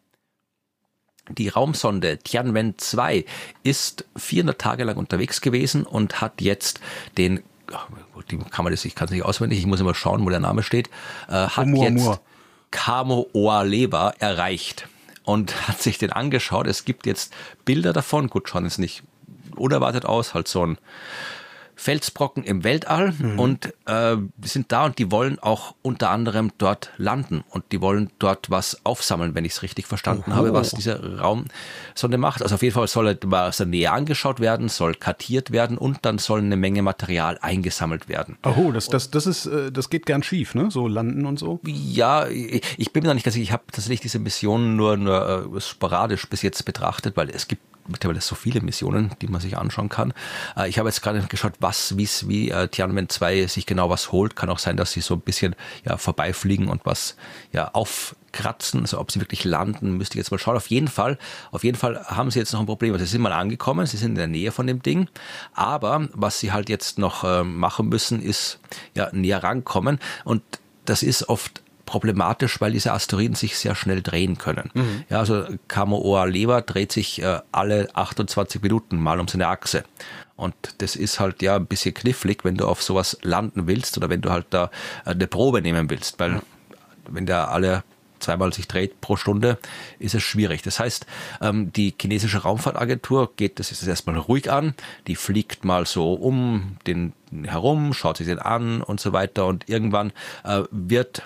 Die Raumsonde Tianwen zwei ist vierhundert Tage lang unterwegs gewesen und hat jetzt den, die kann man das, ich kann es nicht auswendig, ich muss immer schauen, wo der Name steht, äh, hat Oumuamua. jetzt Kamo-o-Aleva erreicht und hat sich den angeschaut. Es gibt jetzt Bilder davon, gut, schauen jetzt nicht unerwartet aus, halt so ein Felsbrocken im Weltall mhm. und äh, sind da und die wollen auch unter anderem dort landen und die wollen dort was aufsammeln, wenn ich es richtig verstanden Oho. habe, was diese Raumsonde macht. Also auf jeden Fall soll er aus der Nähe angeschaut werden, soll kartiert werden und dann soll eine Menge Material eingesammelt werden. Oh, das, das, das ist, das geht gern schief, ne? So landen und so? Ja, ich, ich bin mir noch nicht ganz sicher, ich habe tatsächlich diese Mission nur, nur uh, sporadisch bis jetzt betrachtet, weil es gibt mittlerweile so viele Missionen, die man sich anschauen kann. Ich habe jetzt gerade geschaut, was, wie's, wie äh, Tianwen zwei sich genau was holt. Kann auch sein, dass sie so ein bisschen ja vorbeifliegen und was ja aufkratzen. Also ob sie wirklich landen, müsste ich jetzt mal schauen. Auf jeden Fall, auf jeden Fall haben sie jetzt noch ein Problem. Also sie sind mal angekommen, sie sind in der Nähe von dem Ding. Aber was sie halt jetzt noch äh, machen müssen, ist ja näher rankommen. Und das ist oft problematisch, weil diese Asteroiden sich sehr schnell drehen können. Mhm. Ja, also Kamo-o-Aleva dreht sich äh, alle achtundzwanzig Minuten mal um seine Achse. Und das ist halt ja ein bisschen knifflig, wenn du auf sowas landen willst oder wenn du halt da äh, eine Probe nehmen willst, weil mhm. wenn der alle zweimal sich dreht pro Stunde, ist es schwierig. Das heißt, ähm, die chinesische Raumfahrtagentur geht das jetzt erstmal ruhig an. Die fliegt mal so um den herum, schaut sich den an und so weiter. Und irgendwann äh, wird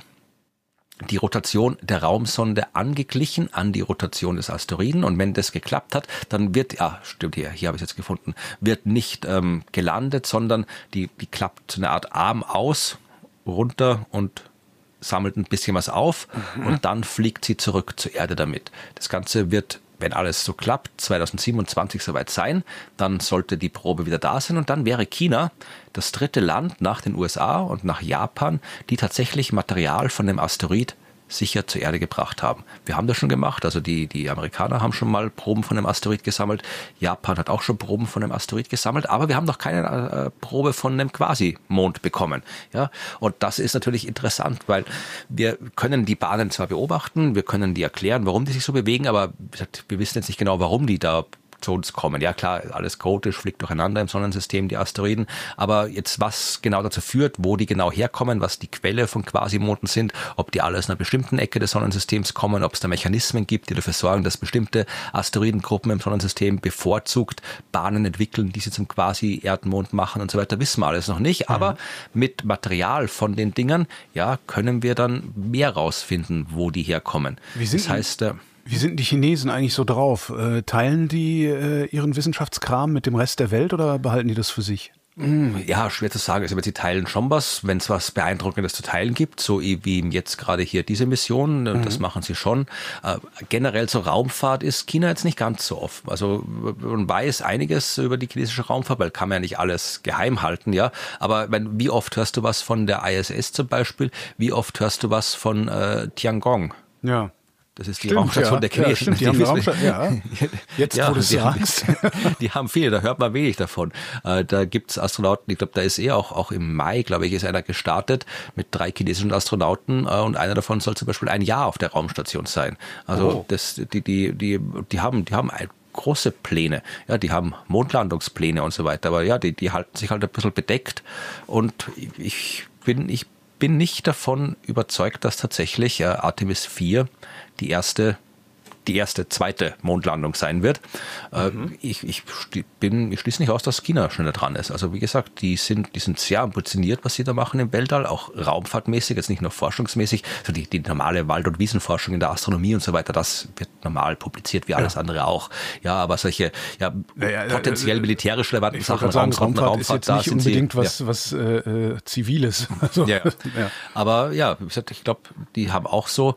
die Rotation der Raumsonde angeglichen an die Rotation des Asteroiden. Und wenn das geklappt hat, dann wird, ja, stimmt hier, hier habe ich es jetzt gefunden, wird nicht ähm, gelandet, sondern die, die klappt so eine Art Arm aus, runter und sammelt ein bisschen was auf mhm. und dann fliegt sie zurück zur Erde damit. Das Ganze wird, wenn alles so klappt, zwanzig siebenundzwanzig soweit sein, dann sollte die Probe wieder da sein und dann wäre China das dritte Land nach den U S A und nach Japan, die tatsächlich Material von dem Asteroid sicher zur Erde gebracht haben. Wir haben das schon gemacht, also die, die Amerikaner haben schon mal Proben von dem Asteroid gesammelt, Japan hat auch schon Proben von dem Asteroid gesammelt, aber wir haben noch keine äh, Probe von einem Quasi-Mond bekommen. Ja? Und das ist natürlich interessant, weil wir können die Bahnen zwar beobachten, wir können die erklären, warum die sich so bewegen, aber wir wissen jetzt nicht genau, warum die da zu uns kommen. Ja klar, alles chaotisch, fliegt durcheinander im Sonnensystem, die Asteroiden, aber jetzt was genau dazu führt, wo die genau herkommen, was die Quelle von Quasimonden sind, ob die alle aus einer bestimmten Ecke des Sonnensystems kommen, ob es da Mechanismen gibt, die dafür sorgen, dass bestimmte Asteroidengruppen im Sonnensystem bevorzugt Bahnen entwickeln, die sie zum Quasi-Erdmond machen und so weiter, wissen wir alles noch nicht, mhm. aber mit Material von den Dingern, ja, können wir dann mehr rausfinden, wo die herkommen. Wie sind das heißt, äh, Wie sind die Chinesen eigentlich so drauf? Äh, teilen die äh, ihren Wissenschaftskram mit dem Rest der Welt oder behalten die das für sich? Ja, schwer zu sagen. Also, sie teilen schon was, wenn es was Beeindruckendes zu teilen gibt, so wie jetzt gerade hier diese Mission, mhm. das machen sie schon. Äh, generell zur Raumfahrt ist China jetzt nicht ganz so offen. Also man weiß einiges über die chinesische Raumfahrt, weil kann man ja nicht alles geheim halten, ja. Aber wenn, wie oft hörst du was von der I S S zum Beispiel? Wie oft hörst du was von äh, Tiangong? Ja. Das ist die stimmt, Raumstation ja. der Chinesen. Ja, stimmt, die, die haben Raumstation, ja. Jetzt, ja, wo du es sagst. Die haben viele, da hört man wenig davon. Da gibt's Astronauten, ich glaube, da ist er auch, auch im Mai, glaube ich, ist einer gestartet mit drei chinesischen Astronauten und einer davon soll zum Beispiel ein Jahr auf der Raumstation sein. Also oh. das, die, die, die, die haben, die haben ein große Pläne. Ja, die haben Mondlandungspläne und so weiter. Aber ja, die, die halten sich halt ein bisschen bedeckt und ich bin, ich bin nicht davon überzeugt, dass tatsächlich äh, Artemis vier die erste, die erste, zweite Mondlandung sein wird. Äh, mhm. Ich, ich bin, ich schließe nicht aus, dass China schneller dran ist. Also wie gesagt, die sind, die sind sehr ambitioniert, was sie da machen im Weltall, auch raumfahrtmäßig, jetzt nicht nur forschungsmäßig. Also die, die normale Wald- und Wiesenforschung in der Astronomie und so weiter, das wird normal publiziert, wie alles ja. andere auch. Ja, aber solche ja, naja, potenziell militärisch relevanten Sachen, sagen, Raumfahrt, Raumfahrt ist jetzt nicht unbedingt sie, was, ja. was äh, Ziviles. Also, ja, ja. Aber ja, wie gesagt, ich glaube, die haben auch so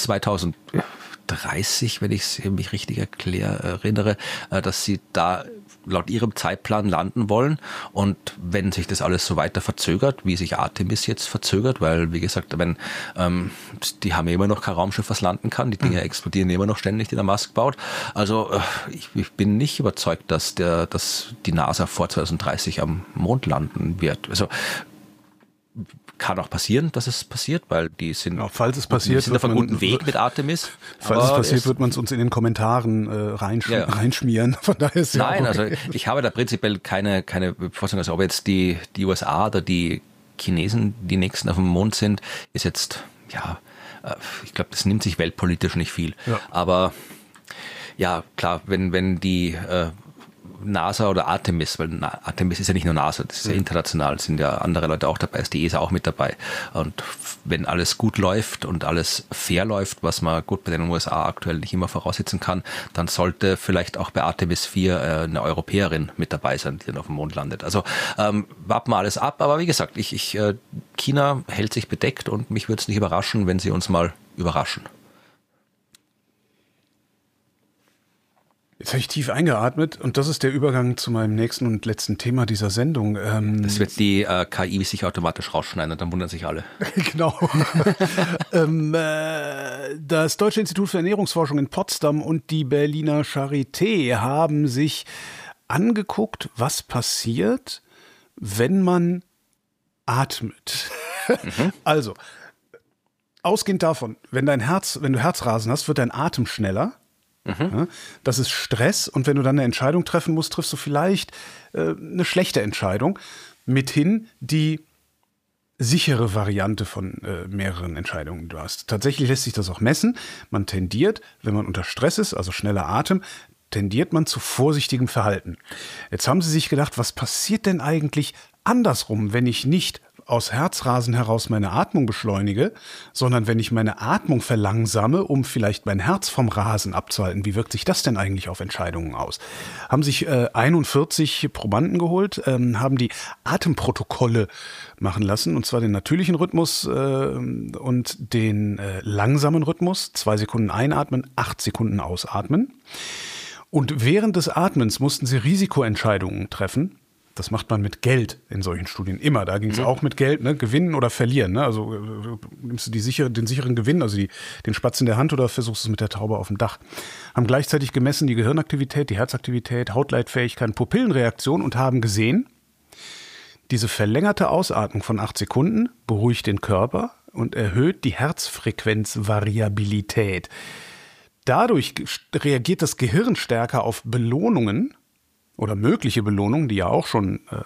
zweitausenddreißig, wenn ich mich richtig erkläre, erinnere, dass sie da laut ihrem Zeitplan landen wollen. Und wenn sich das alles so weiter verzögert, wie sich Artemis jetzt verzögert, weil, wie gesagt, wenn ähm, die haben ja immer noch kein Raumschiff, was landen kann, die Dinge mhm. explodieren immer noch ständig, die der Musk baut. Also äh, ich, ich bin nicht überzeugt, dass der, dass die NASA vor zweitausenddreißig am Mond landen wird. Also kann auch passieren, dass es passiert, weil die sind, ja, falls es passiert, sind auf einem guten Weg mit Artemis. Falls es passiert, es, wird man es uns in den Kommentaren äh, reinsch ja, ja. reinschmieren. Von daher ist Nein, ja okay. also ich habe da prinzipiell keine keine Vorstellung, also ob jetzt die die U S A oder die Chinesen die nächsten auf dem Mond sind, ist jetzt ja, ich glaube, das nimmt sich weltpolitisch nicht viel. Ja. Aber ja, klar, wenn wenn die äh, NASA oder Artemis, weil Artemis ist ja nicht nur NASA, das ist ja international, sind ja andere Leute auch dabei, ist die E S A auch mit dabei. Und wenn alles gut läuft und alles fair läuft, was man gut bei den U S A aktuell nicht immer voraussetzen kann, dann sollte vielleicht auch bei Artemis vier äh, eine Europäerin mit dabei sein, die dann auf dem Mond landet. Also ähm, warten wir alles ab, aber wie gesagt, ich, ich, äh, China hält sich bedeckt und mich würde es nicht überraschen, wenn sie uns mal überraschen. Jetzt habe ich tief eingeatmet und das ist der Übergang zu meinem nächsten und letzten Thema dieser Sendung. Ähm das wird die äh, K I sich automatisch rausschneiden und dann wundern sich alle. Genau. ähm, äh, das Deutsche Institut für Ernährungsforschung in Potsdam und die Berliner Charité haben sich angeguckt, was passiert, wenn man atmet. Mhm. Also, ausgehend davon, wenn dein Herz, wenn du Herzrasen hast, wird dein Atem schneller. Mhm. Das ist Stress und wenn du dann eine Entscheidung treffen musst, triffst du vielleicht äh, eine schlechte Entscheidung, mithin die sichere Variante von äh, mehreren Entscheidungen, die du hast. Tatsächlich lässt sich das auch messen. Man tendiert, wenn man unter Stress ist, also schneller Atem, tendiert man zu vorsichtigem Verhalten. Jetzt haben sie sich gedacht, was passiert denn eigentlich andersrum, wenn ich nicht aus Herzrasen heraus meine Atmung beschleunige, sondern wenn ich meine Atmung verlangsame, um vielleicht mein Herz vom Rasen abzuhalten. Wie wirkt sich das denn eigentlich auf Entscheidungen aus? Haben sich äh, einundvierzig Probanden geholt, ähm, haben die Atemprotokolle machen lassen, und zwar den natürlichen Rhythmus äh, und den äh, langsamen Rhythmus. Zwei Sekunden einatmen, acht Sekunden ausatmen. Und während des Atmens mussten sie Risikoentscheidungen treffen. Das macht man mit Geld in solchen Studien immer. Da ging es mhm. auch mit Geld, ne? Gewinnen oder verlieren. Ne? Also äh, nimmst du die sichere, den sicheren Gewinn, also die, den Spatz in der Hand, oder versuchst es mit der Taube auf dem Dach. Haben gleichzeitig gemessen die Gehirnaktivität, die Herzaktivität, Hautleitfähigkeit, Pupillenreaktion und haben gesehen, diese verlängerte Ausatmung von acht Sekunden beruhigt den Körper und erhöht die Herzfrequenzvariabilität. Dadurch reagiert das Gehirn stärker auf Belohnungen oder mögliche Belohnungen, die ja auch schon äh,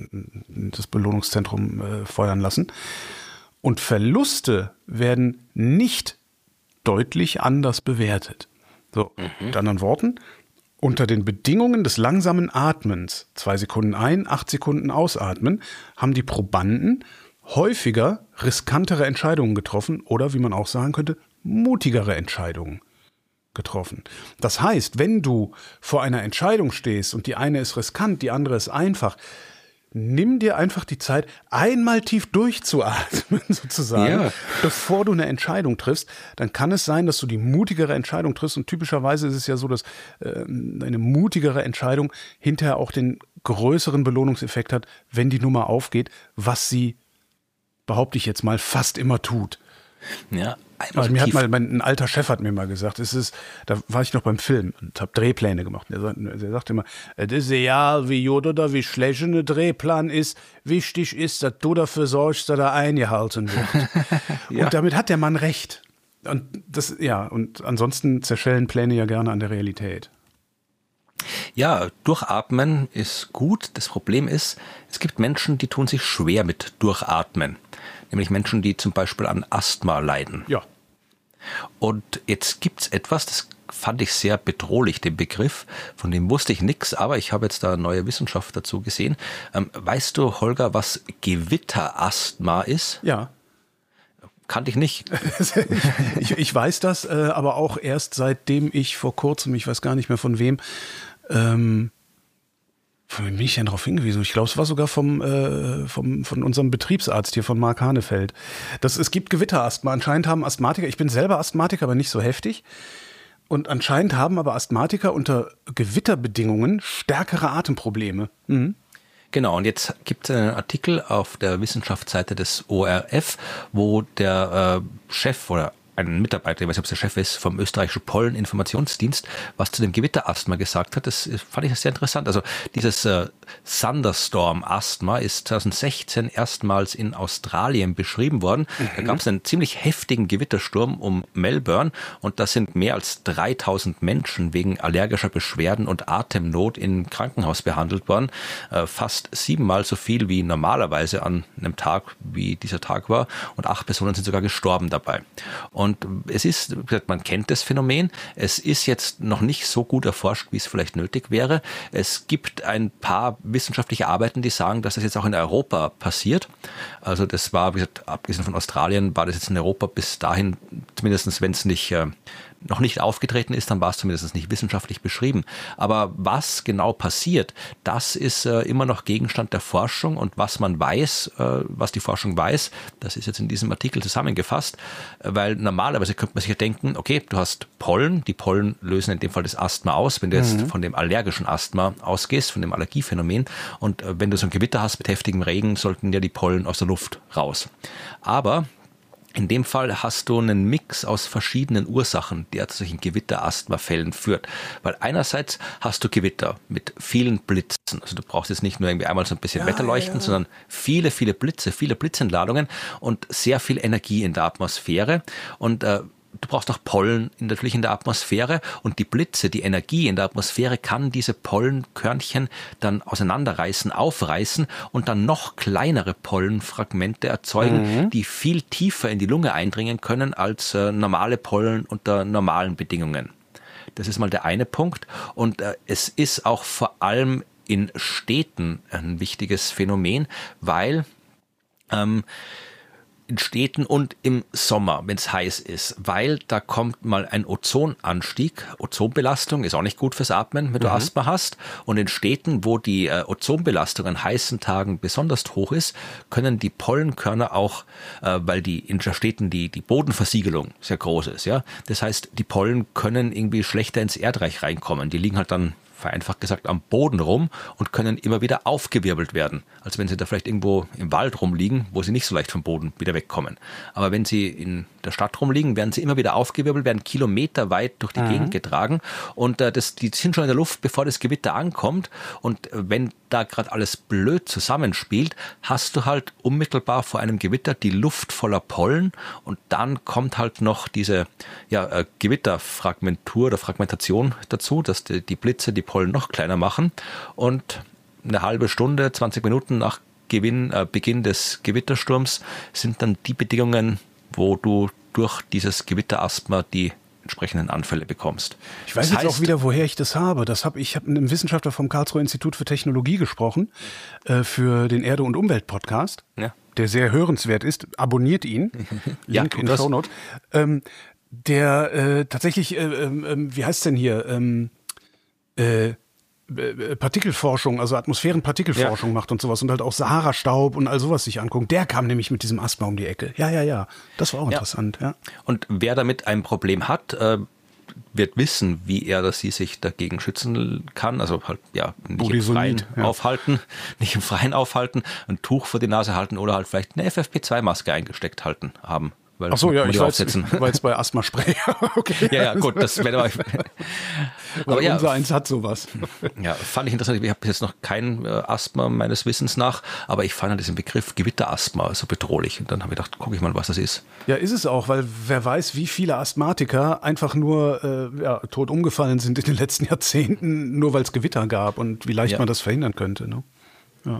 das Belohnungszentrum äh, feuern lassen. Und Verluste werden nicht deutlich anders bewertet. So, mhm. mit anderen Worten, unter den Bedingungen des langsamen Atmens, zwei Sekunden ein, acht Sekunden ausatmen, haben die Probanden häufiger riskantere Entscheidungen getroffen oder, wie man auch sagen könnte, mutigere Entscheidungen getroffen. Das heißt, wenn du vor einer Entscheidung stehst und die eine ist riskant, die andere ist einfach, nimm dir einfach die Zeit, einmal tief durchzuatmen, sozusagen, ja. bevor du eine Entscheidung triffst. Dann kann es sein, dass du die mutigere Entscheidung triffst. Und typischerweise ist es ja so, dass äh, eine mutigere Entscheidung hinterher auch den größeren Belohnungseffekt hat, wenn die Nummer aufgeht, was sie, behaupte ich jetzt mal, fast immer tut. Ja, also mir hat mal mein, ein alter Chef hat mir mal gesagt, es ist, da war ich noch beim Film und habe Drehpläne gemacht. Er, er sagte immer, es ist egal, wie gut oder wie schlecht ein Drehplan ist, wichtig ist, dass du dafür sorgst, dass er eingehalten wird. ja. Und damit hat der Mann recht. Und das, ja, und ansonsten zerschellen Pläne ja gerne an der Realität. Ja, durchatmen ist gut. Das Problem ist, es gibt Menschen, die tun sich schwer mit Durchatmen. Nämlich Menschen, die zum Beispiel an Asthma leiden. Ja. Und jetzt gibt's etwas, das fand ich sehr bedrohlich, den Begriff, von dem wusste ich nichts, aber ich habe jetzt da neue Wissenschaft dazu gesehen. Ähm, weißt du, Holger, was Gewitterasthma ist? Ja. Kannte ich nicht. ich, ich weiß das, äh, aber auch erst seitdem ich vor kurzem, ich weiß gar nicht mehr von wem, ähm, von wem bin ich denn darauf hingewiesen? Ich glaube, es war sogar vom, äh, vom, von unserem Betriebsarzt hier, von Mark Hanefeld. Das, es gibt Gewitterasthma. Anscheinend haben Asthmatiker, ich bin selber Asthmatiker, aber nicht so heftig. Und anscheinend haben aber Asthmatiker unter Gewitterbedingungen stärkere Atemprobleme. Mhm. Genau, und jetzt gibt es einen Artikel auf der Wissenschaftsseite des O R F, wo der äh, Chef oder ein Mitarbeiter, ich weiß nicht, ob es der Chef ist, vom österreichischen Polleninformationsdienst, was zu dem Gewitterasthma gesagt hat. Das fand ich sehr interessant. Also dieses äh, Thunderstorm-Asthma ist zwanzig sechzehn erstmals in Australien beschrieben worden. Mhm. Da gab es einen ziemlich heftigen Gewittersturm um Melbourne und da sind mehr als dreitausend Menschen wegen allergischer Beschwerden und Atemnot im Krankenhaus behandelt worden. Äh, fast siebenmal so viel wie normalerweise an einem Tag, wie dieser Tag war. Und acht Personen sind sogar gestorben dabei. Und Und es ist, man kennt das Phänomen, es ist jetzt noch nicht so gut erforscht, wie es vielleicht nötig wäre. Es gibt ein paar wissenschaftliche Arbeiten, die sagen, dass das jetzt auch in Europa passiert. Also das war, wie gesagt, abgesehen von Australien, war das jetzt in Europa bis dahin, zumindest wenn es nicht äh, noch nicht aufgetreten ist, dann war es zumindest nicht wissenschaftlich beschrieben. Aber was genau passiert, das ist äh, immer noch Gegenstand der Forschung und was man weiß, äh, was die Forschung weiß, das ist jetzt in diesem Artikel zusammengefasst, äh, weil normalerweise könnte man sich ja denken, okay, du hast Pollen, die Pollen lösen in dem Fall das Asthma aus, wenn du jetzt mhm. von dem allergischen Asthma ausgehst, von dem Allergiephänomen und äh, wenn du so ein Gewitter hast mit heftigem Regen, sollten ja die Pollen aus der Luft raus. Aber in dem Fall hast du einen Mix aus verschiedenen Ursachen, der zu solchen Gewitterasthmafällen führt. Weil einerseits hast du Gewitter mit vielen Blitzen. Also du brauchst jetzt nicht nur irgendwie einmal so ein bisschen ja, Wetterleuchten, ja. sondern viele, viele Blitze, viele Blitzentladungen und sehr viel Energie in der Atmosphäre. Und äh, du brauchst auch Pollen in, natürlich in der Atmosphäre und die Blitze, die Energie in der Atmosphäre kann diese Pollenkörnchen dann auseinanderreißen, aufreißen und dann noch kleinere Pollenfragmente erzeugen, mhm. die viel tiefer in die Lunge eindringen können als äh, normale Pollen unter normalen Bedingungen. Das ist mal der eine Punkt und äh, es ist auch vor allem in Städten ein wichtiges Phänomen, weil ähm, in Städten und im Sommer, wenn es heiß ist, weil da kommt mal ein Ozonanstieg. Ozonbelastung ist auch nicht gut fürs Atmen, wenn du mhm. Asthma hast. Und in Städten, wo die äh, Ozonbelastung an heißen Tagen besonders hoch ist, können die Pollenkörner auch, äh, weil die in Städten die, die Bodenversiegelung sehr groß ist, ja. Das heißt, die Pollen können irgendwie schlechter ins Erdreich reinkommen. Die liegen halt dann vereinfacht gesagt am Boden rum und können immer wieder aufgewirbelt werden, als wenn sie da vielleicht irgendwo im Wald rumliegen, wo sie nicht so leicht vom Boden wieder wegkommen. Aber wenn sie in der Stadt rumliegen, werden sie immer wieder aufgewirbelt, werden kilometerweit durch die mhm. Gegend getragen und äh, das, die sind schon in der Luft, bevor das Gewitter ankommt und äh, wenn da gerade alles blöd zusammenspielt, hast du halt unmittelbar vor einem Gewitter die Luft voller Pollen und dann kommt halt noch diese ja, äh, Gewitterfragmentur oder Fragmentation dazu, dass die, die Blitze die Pollen noch kleiner machen und eine halbe Stunde, zwanzig Minuten nach Gewinn, äh, Beginn des Gewittersturms sind dann die Bedingungen, wo du durch dieses Gewitterasthma die entsprechenden Anfälle bekommst. Ich weiß das jetzt heißt, auch wieder, woher ich das habe. Das habe ich habe mit einem Wissenschaftler vom Karlsruher Institut für Technologie gesprochen, äh, für den Erde- und Umwelt-Podcast, ja. der sehr hörenswert ist. Abonniert ihn. ja, Link in den Shownotes. Ähm, der äh, tatsächlich, äh, äh, wie heißt es denn hier, ähm, äh, Partikelforschung, also Atmosphärenpartikelforschung ja. macht und sowas und halt auch Sahara-Staub und all sowas sich anguckt. Der kam nämlich mit diesem Asthma um die Ecke. Ja, ja, ja. Das war auch ja. interessant. Ja. Und wer damit ein Problem hat, äh, wird wissen, wie er oder sie sich dagegen schützen kann. Also halt ja nicht im Freien ja. aufhalten, nicht im Freien aufhalten, ein Tuch vor die Nase halten oder halt vielleicht eine F F P zwei Maske eingesteckt halten haben. Weil Ach so, ja, ich war, jetzt, ich war jetzt bei Asthma-Spray. Okay. Ja, ja, gut, das wäre aber... aber ja, unser eins hat sowas. Ja, fand ich interessant. Ich habe jetzt noch kein äh, Asthma meines Wissens nach, aber ich fand diesen Begriff Gewitterasthma so bedrohlich. Und dann habe ich gedacht, gucke ich mal, was das ist. Ja, ist es auch, weil wer weiß, wie viele Asthmatiker einfach nur äh, ja, tot umgefallen sind in den letzten Jahrzehnten, nur weil es Gewitter gab und wie leicht ja. man das verhindern könnte. Ne? Ja.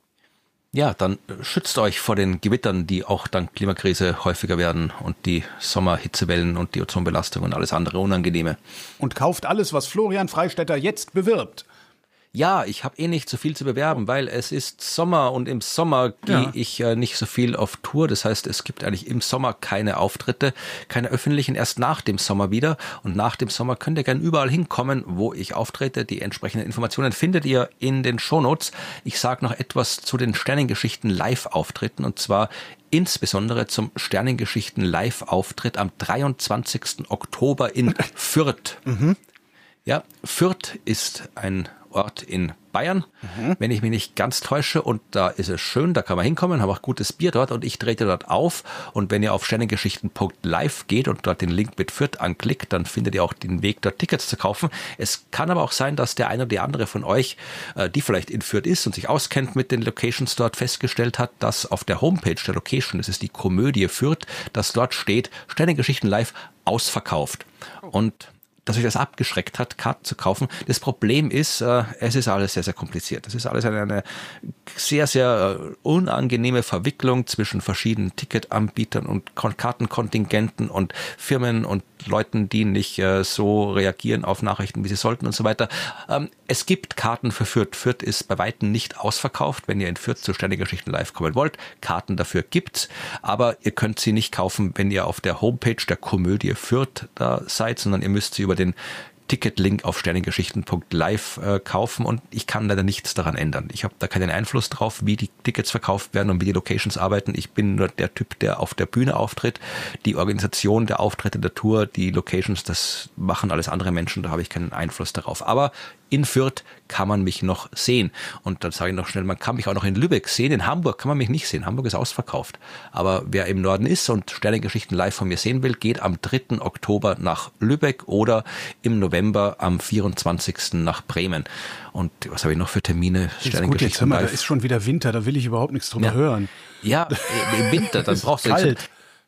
Ja, dann schützt euch vor den Gewittern, die auch dank Klimakrise häufiger werden und die Sommerhitzewellen und die Ozonbelastung und alles andere Unangenehme. Und kauft alles, was Florian Freistetter jetzt bewirbt. Ja, ich habe eh nicht so viel zu bewerben, weil es ist Sommer und im Sommer gehe ja. ich äh, nicht so viel auf Tour. Das heißt, es gibt eigentlich im Sommer keine Auftritte, keine öffentlichen, erst nach dem Sommer wieder. Und nach dem Sommer könnt ihr gerne überall hinkommen, wo ich auftrete. Die entsprechenden Informationen findet ihr in den Shownotes. Ich sage noch etwas zu den Sternengeschichten Live-Auftritten und zwar insbesondere zum Sternengeschichten Live-Auftritt am dreiundzwanzigsten Oktober in Fürth. Mhm. Ja, Fürth ist ein Ort in Bayern, mhm. wenn ich mich nicht ganz täusche. Und da ist es schön, da kann man hinkommen, habe auch gutes Bier dort und ich trete dort auf. Und wenn ihr auf sternengeschichten punkt live geht und dort den Link mit Fürth anklickt, dann findet ihr auch den Weg, dort Tickets zu kaufen. Es kann aber auch sein, dass der eine oder die andere von euch, die vielleicht in Fürth ist und sich auskennt mit den Locations dort, festgestellt hat, dass auf der Homepage der Location, das ist die Komödie Fürth, dass dort steht, Sternengeschichten live ausverkauft. Und dass euch das abgeschreckt hat, Karten zu kaufen. Das Problem ist, äh, es ist alles sehr, sehr kompliziert. Das ist alles eine, eine sehr, sehr äh, unangenehme Verwicklung zwischen verschiedenen Ticketanbietern und Kon- Kartenkontingenten und Firmen und Leuten, die nicht äh, so reagieren auf Nachrichten, wie sie sollten und so weiter. Ähm, es gibt Karten für Fürth. Fürth ist bei Weitem nicht ausverkauft, wenn ihr in Fürth zu Sternengeschichten live kommen wollt. Karten dafür gibt's, aber ihr könnt sie nicht kaufen, wenn ihr auf der Homepage der Komödie Fürth da seid, sondern ihr müsst sie über den Ticketlink auf sternengeschichten punkt live äh, kaufen und ich kann leider nichts daran ändern. Ich habe da keinen Einfluss drauf, wie die Tickets verkauft werden und wie die Locations arbeiten. Ich bin nur der Typ, der auf der Bühne auftritt. Die Organisation der Auftritte der Tour, die Locations, das machen alles andere Menschen, da habe ich keinen Einfluss darauf. Aber in Fürth kann man mich noch sehen. Und dann sage ich noch schnell, man kann mich auch noch in Lübeck sehen. In Hamburg kann man mich nicht sehen. Hamburg ist ausverkauft. Aber wer im Norden ist und Sternengeschichten live von mir sehen will, geht am dritten Oktober nach Lübeck oder im November am vierundzwanzigsten nach Bremen. Und was habe ich noch für Termine? Gut, jetzt hör mal, da ist schon wieder Winter, da will ich überhaupt nichts drüber ja. hören. Ja, im Winter, dann brauchst du kalt.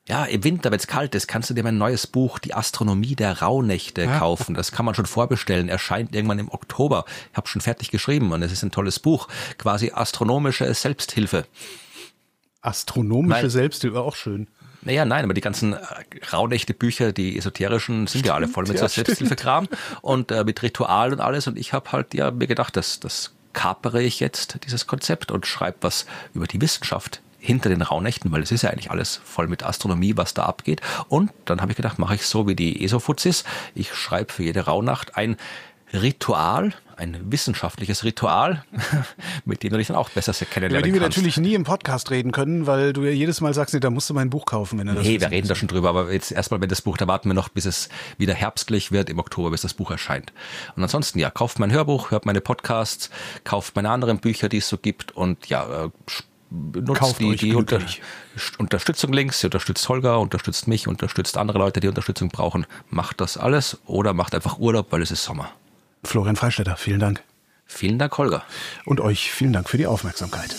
Ja, im Winter, wenn es kalt ist, kannst du dir mein neues Buch Die Astronomie der Rauhnächte ja. kaufen. Das kann man schon vorbestellen. Erscheint irgendwann im Oktober. Ich habe schon fertig geschrieben und es ist ein tolles Buch. Quasi astronomische Selbsthilfe. Astronomische Weil, Selbsthilfe, auch schön. Naja, nein, aber die ganzen Rauhnächte-Bücher, die esoterischen, sind stimmt, ja alle voll mit ja, so Selbsthilfekram und äh, mit Ritual und alles. Und ich habe halt ja mir gedacht, das, das kapere ich jetzt, dieses Konzept, und schreibe was über die Wissenschaft hinter den Rauhnächten, weil es ist ja eigentlich alles voll mit Astronomie, was da abgeht. Und dann habe ich gedacht, mache ich so wie die ESO-Fuzis. Ich schreibe für jede Rauhnacht ein Ritual, ein wissenschaftliches Ritual, mit dem du dich dann auch besser kennenlernen kannst. Über die wir natürlich nie im Podcast reden können, weil du ja jedes Mal sagst, nee, da musst du mein Buch kaufen. Wenn du nee, das wir reden da schon drüber, aber jetzt erstmal, wenn das Buch, da warten wir noch, bis es wieder herbstlich wird im Oktober, bis das Buch erscheint. Und ansonsten, ja, kauft mein Hörbuch, hört meine Podcasts, kauft meine anderen Bücher, die es so gibt, und ja, nutzt Kauft die, die unter, Unterstützung links, ihr unterstützt Holger, unterstützt mich, unterstützt andere Leute, die Unterstützung brauchen. Macht das alles oder macht einfach Urlaub, weil es ist Sommer. Florian Freistetter, vielen Dank. Vielen Dank, Holger. Und euch vielen Dank für die Aufmerksamkeit.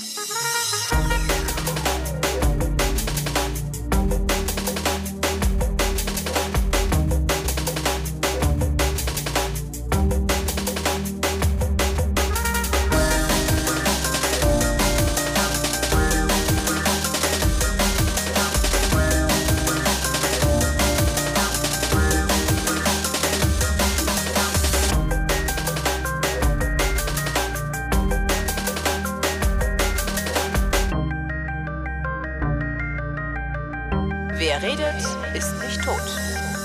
Wer redet, ist nicht tot.